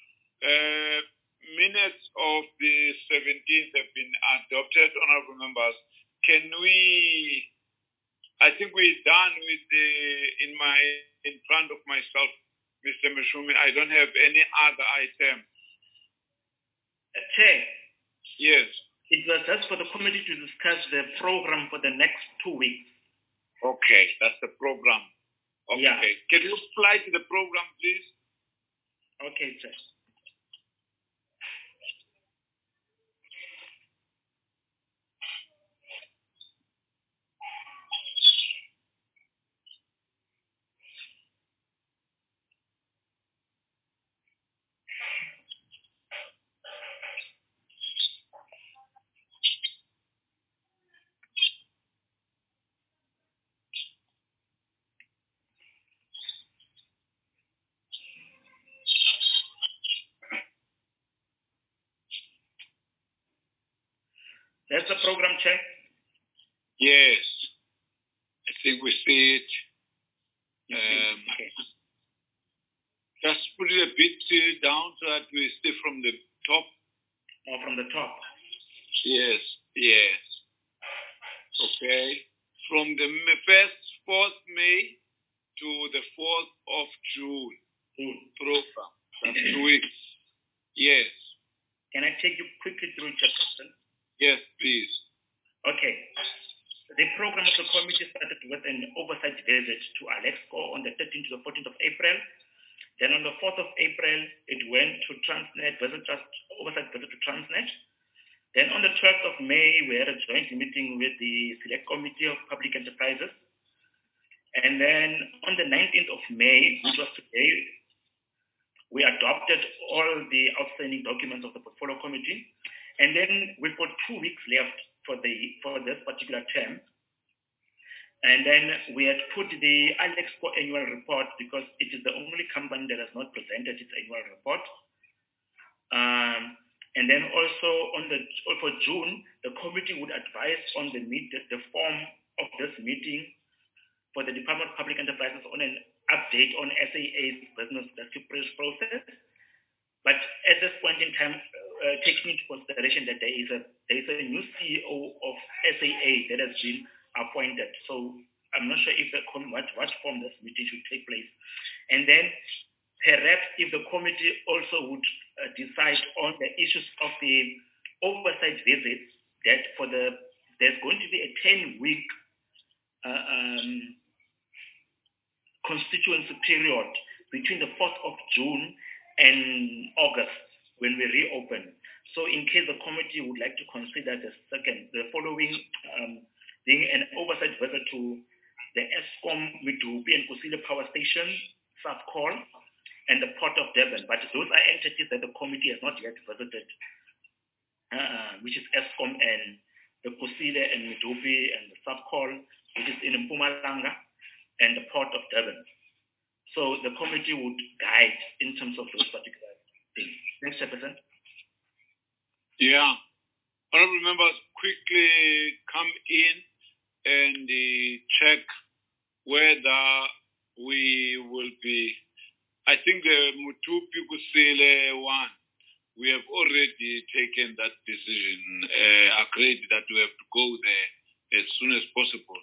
Minutes of the 17th have been adopted, honorable members. Can we? I think we're done with in front of myself, Mr. Muchumi. I don't have any other item. Chair. Yes. It was just for the committee to discuss the program for the next 2 weeks. Okay, that's the program. Okay. Yeah. Can you fly to the program, please? Okay, Chair. That's the program, Chair? Yes. I think we see it. Okay. Just put it a bit down so that we see from the top. Or from the top? Yes, yes. Okay. From the 4th May to the 4th of June program. That's 2 weeks. Yes. Can I take you quickly through, Chairperson? Yes, please. Okay. The program of the committee started with an oversight visit to Alexco on the 13th to the 14th of April. Then on the 4th of April, it went to Transnet, oversight visit to Transnet. Then on the 12th of May, we had a joint meeting with the Select Committee of Public Enterprises. And then on the 19th of May, which was today, we adopted all the outstanding documents of the Portfolio Committee. And then we've got 2 weeks left for this particular term. And then we had put the Alexco annual report because it is the only company that has not presented its annual report. And then also for June, the committee would advise on the form of this meeting for the Department of Public Enterprises on an update on SAA's business rescue process. But at this point in time, taking into consideration that there is a new CEO of SAA that has been appointed. So I'm not sure if what form this meeting should take place. And then perhaps if the committee also would decide on the issues of the oversight visits, that there's going to be a 10-week constituency period between the 4th of June and August when we reopen. So in case the committee would like to consider the following being an oversight visit to the Eskom Medupi and Kusile Power Station, Subcall, and the Port of Durban. But those are entities that the committee has not yet visited, which is Eskom and the Kusile and Medupi and the Subcall, which is in Mpumalanga, and the Port of Durban. So the committee would guide in terms of those particular things. Thanks, Chairperson. Yeah. Honorable members, quickly come in and check whether we will be. I think the Medupi Kusile one, we have already taken that decision, agreed that we have to go there as soon as possible.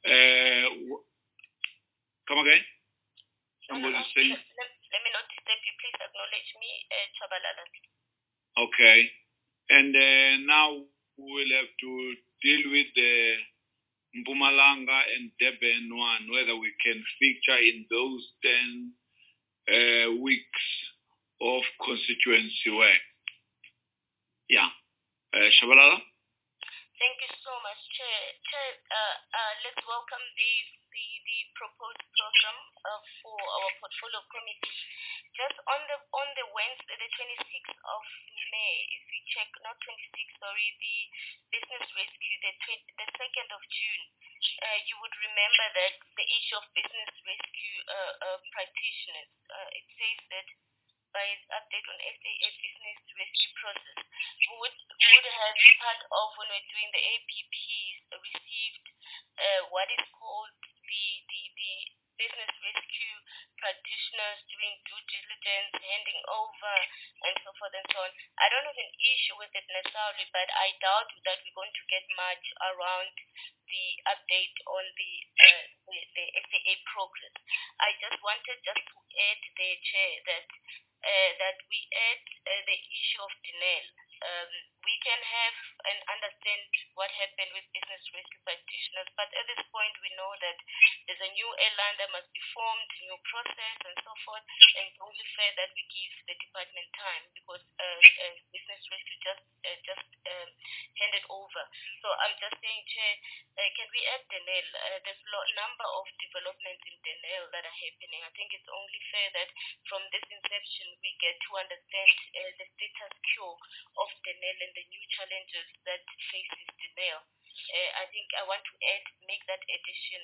Come again? Somebody saying. Let me not disturb you. Please acknowledge me, Chabalala. Okay. And now we will have to deal with the Mpumalanga and Durban one, whether we can feature in those 10 weeks of constituency work. Yeah. Shabalala? Thank you so much, Chair. Let's welcome the proposed program for our portfolio committee. Just on the Wednesday, the 26th of May, if you check, not 26, sorry, the business rescue, the 2nd of June, you would remember that the issue of business rescue practitioners, it says that by its update on SAA business rescue process, would have part of when we're doing the APPs received what is called the business rescue practitioners doing due diligence, handing over, and so forth and so on. I don't have an issue with it necessarily, but I doubt that we're going to get much around the update on the SAA progress. I just wanted to add there, Chair, that we add the issue of Denel. We can have and understand what happened with business rescue practitioners, but at this point we know that there's a new airline that must be formed, a new process and so forth, and it's only fair that we give the department time because business rescue just handed over. So I'm just saying, Chair, can we add Denel? There's a number of developments in Denel that are happening. I think it's only fair that from this inception we get to understand the status quo of Denel and the new challenges that faces Denel. I think I want to make that addition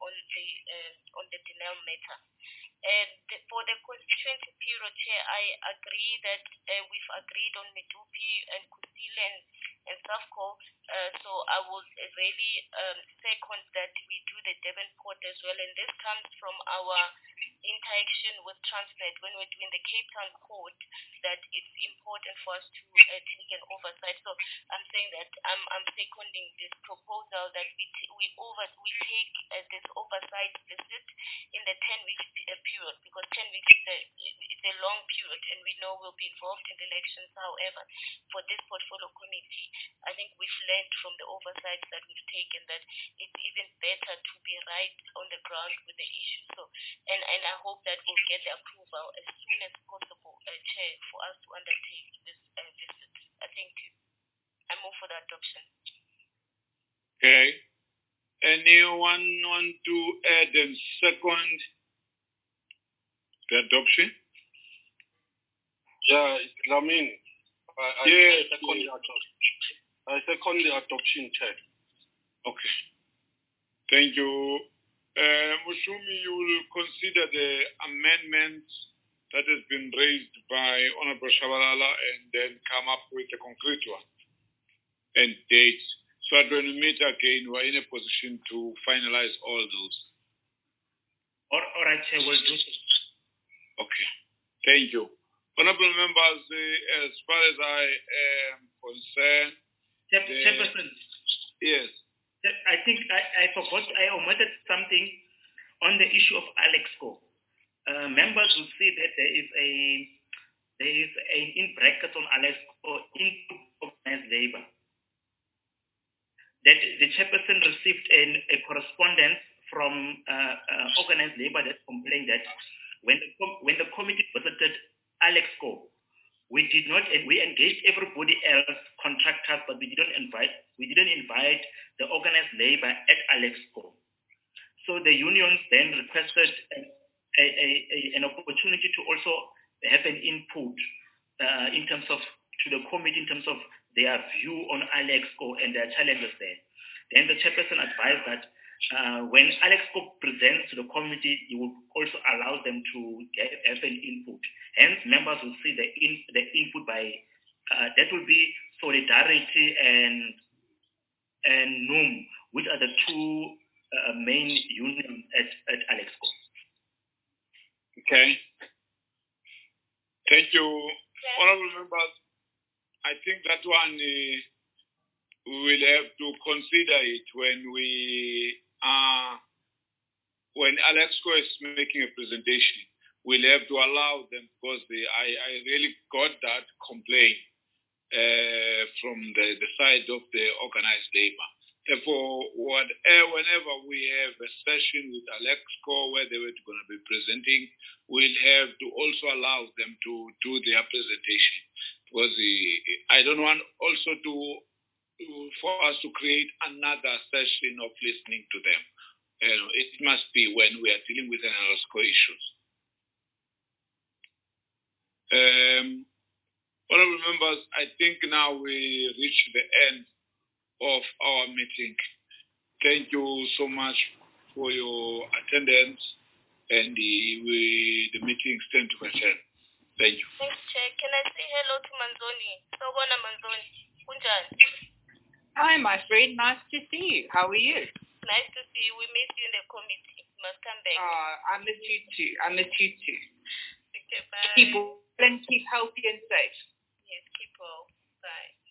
on the Denel matter. For the constituency period, Chair, I agree that we've agreed on Medupi and Kusile and SAFCO. So I would really second that we do the Durban Port as well, and this comes from our interaction with Transnet when we're doing the Cape Town Port, that it's important for us to take an oversight. So I'm saying that I'm seconding this proposal that we take this oversight visit in the 10-week period, because 10 weeks is a long period, and we know we'll be involved in the elections. However, for this portfolio committee, I think we've learned from the oversights that we've taken that it's even better to be right on the ground with the issue. So, and I hope that we'll get the approval as soon as possible, Chair, for us to undertake this visit. Thank you. I move for the adoption. Okay. Anyone want to add and second the adoption? Yeah, it's Lamin. I second the adoption, Chair. Okay. Thank you. Mushumi, you will consider the amendments that has been raised by Honorable Shabalala and then come up with a concrete one and dates. So that when we meet again, we're in a position to finalize all those. All right, Chair, we'll do so. Okay. Thank you. Honorable members, as far as I am concerned, Chairperson. Yes. I think I forgot, I omitted something on the issue of Alexco. Members will see that there is in brackets on Alexco input organized labor. That the chairperson received a correspondence from organized labor that complained that when the committee visited Alexco, we engaged everybody else, contractors, but we didn't invite the organized labor at Alexco. So the unions then requested an opportunity to also have an input in terms of to the committee in terms of their view on Alexco and their challenges there. Then the chairperson advised that when Alexco presents to the committee, you will also allow them to have an input. Hence, members will see the input by that will be Solidarity and NUM, which are the two main unions at Alexco. Okay. Thank you. Honorable members, I think that one we will have to consider it when Alexco is making a presentation. We'll have to allow them, because I really got that complaint from the side of the organized labor. Therefore, whenever we have a session with Alexco where they were going to be presenting, we'll have to also allow them to do their presentation. Because I don't want also for us to create another session of listening to them. It must be when we are dealing with Alexco issues. Honorable members, I think now we reach the end of our meeting. Thank you so much for your attendance, and the meeting stands to adjourn. Thank you. Thanks, Chair. Can I say hello to Manzoni? Sawubona Manzoni. Kunjani? Hi, my friend. Nice to see you. How are you? Nice to see you. We missed you in the committee. You must come back. I miss you too. Okay, bye. Keep well and keep healthy and safe. Yes, keep well. Bye.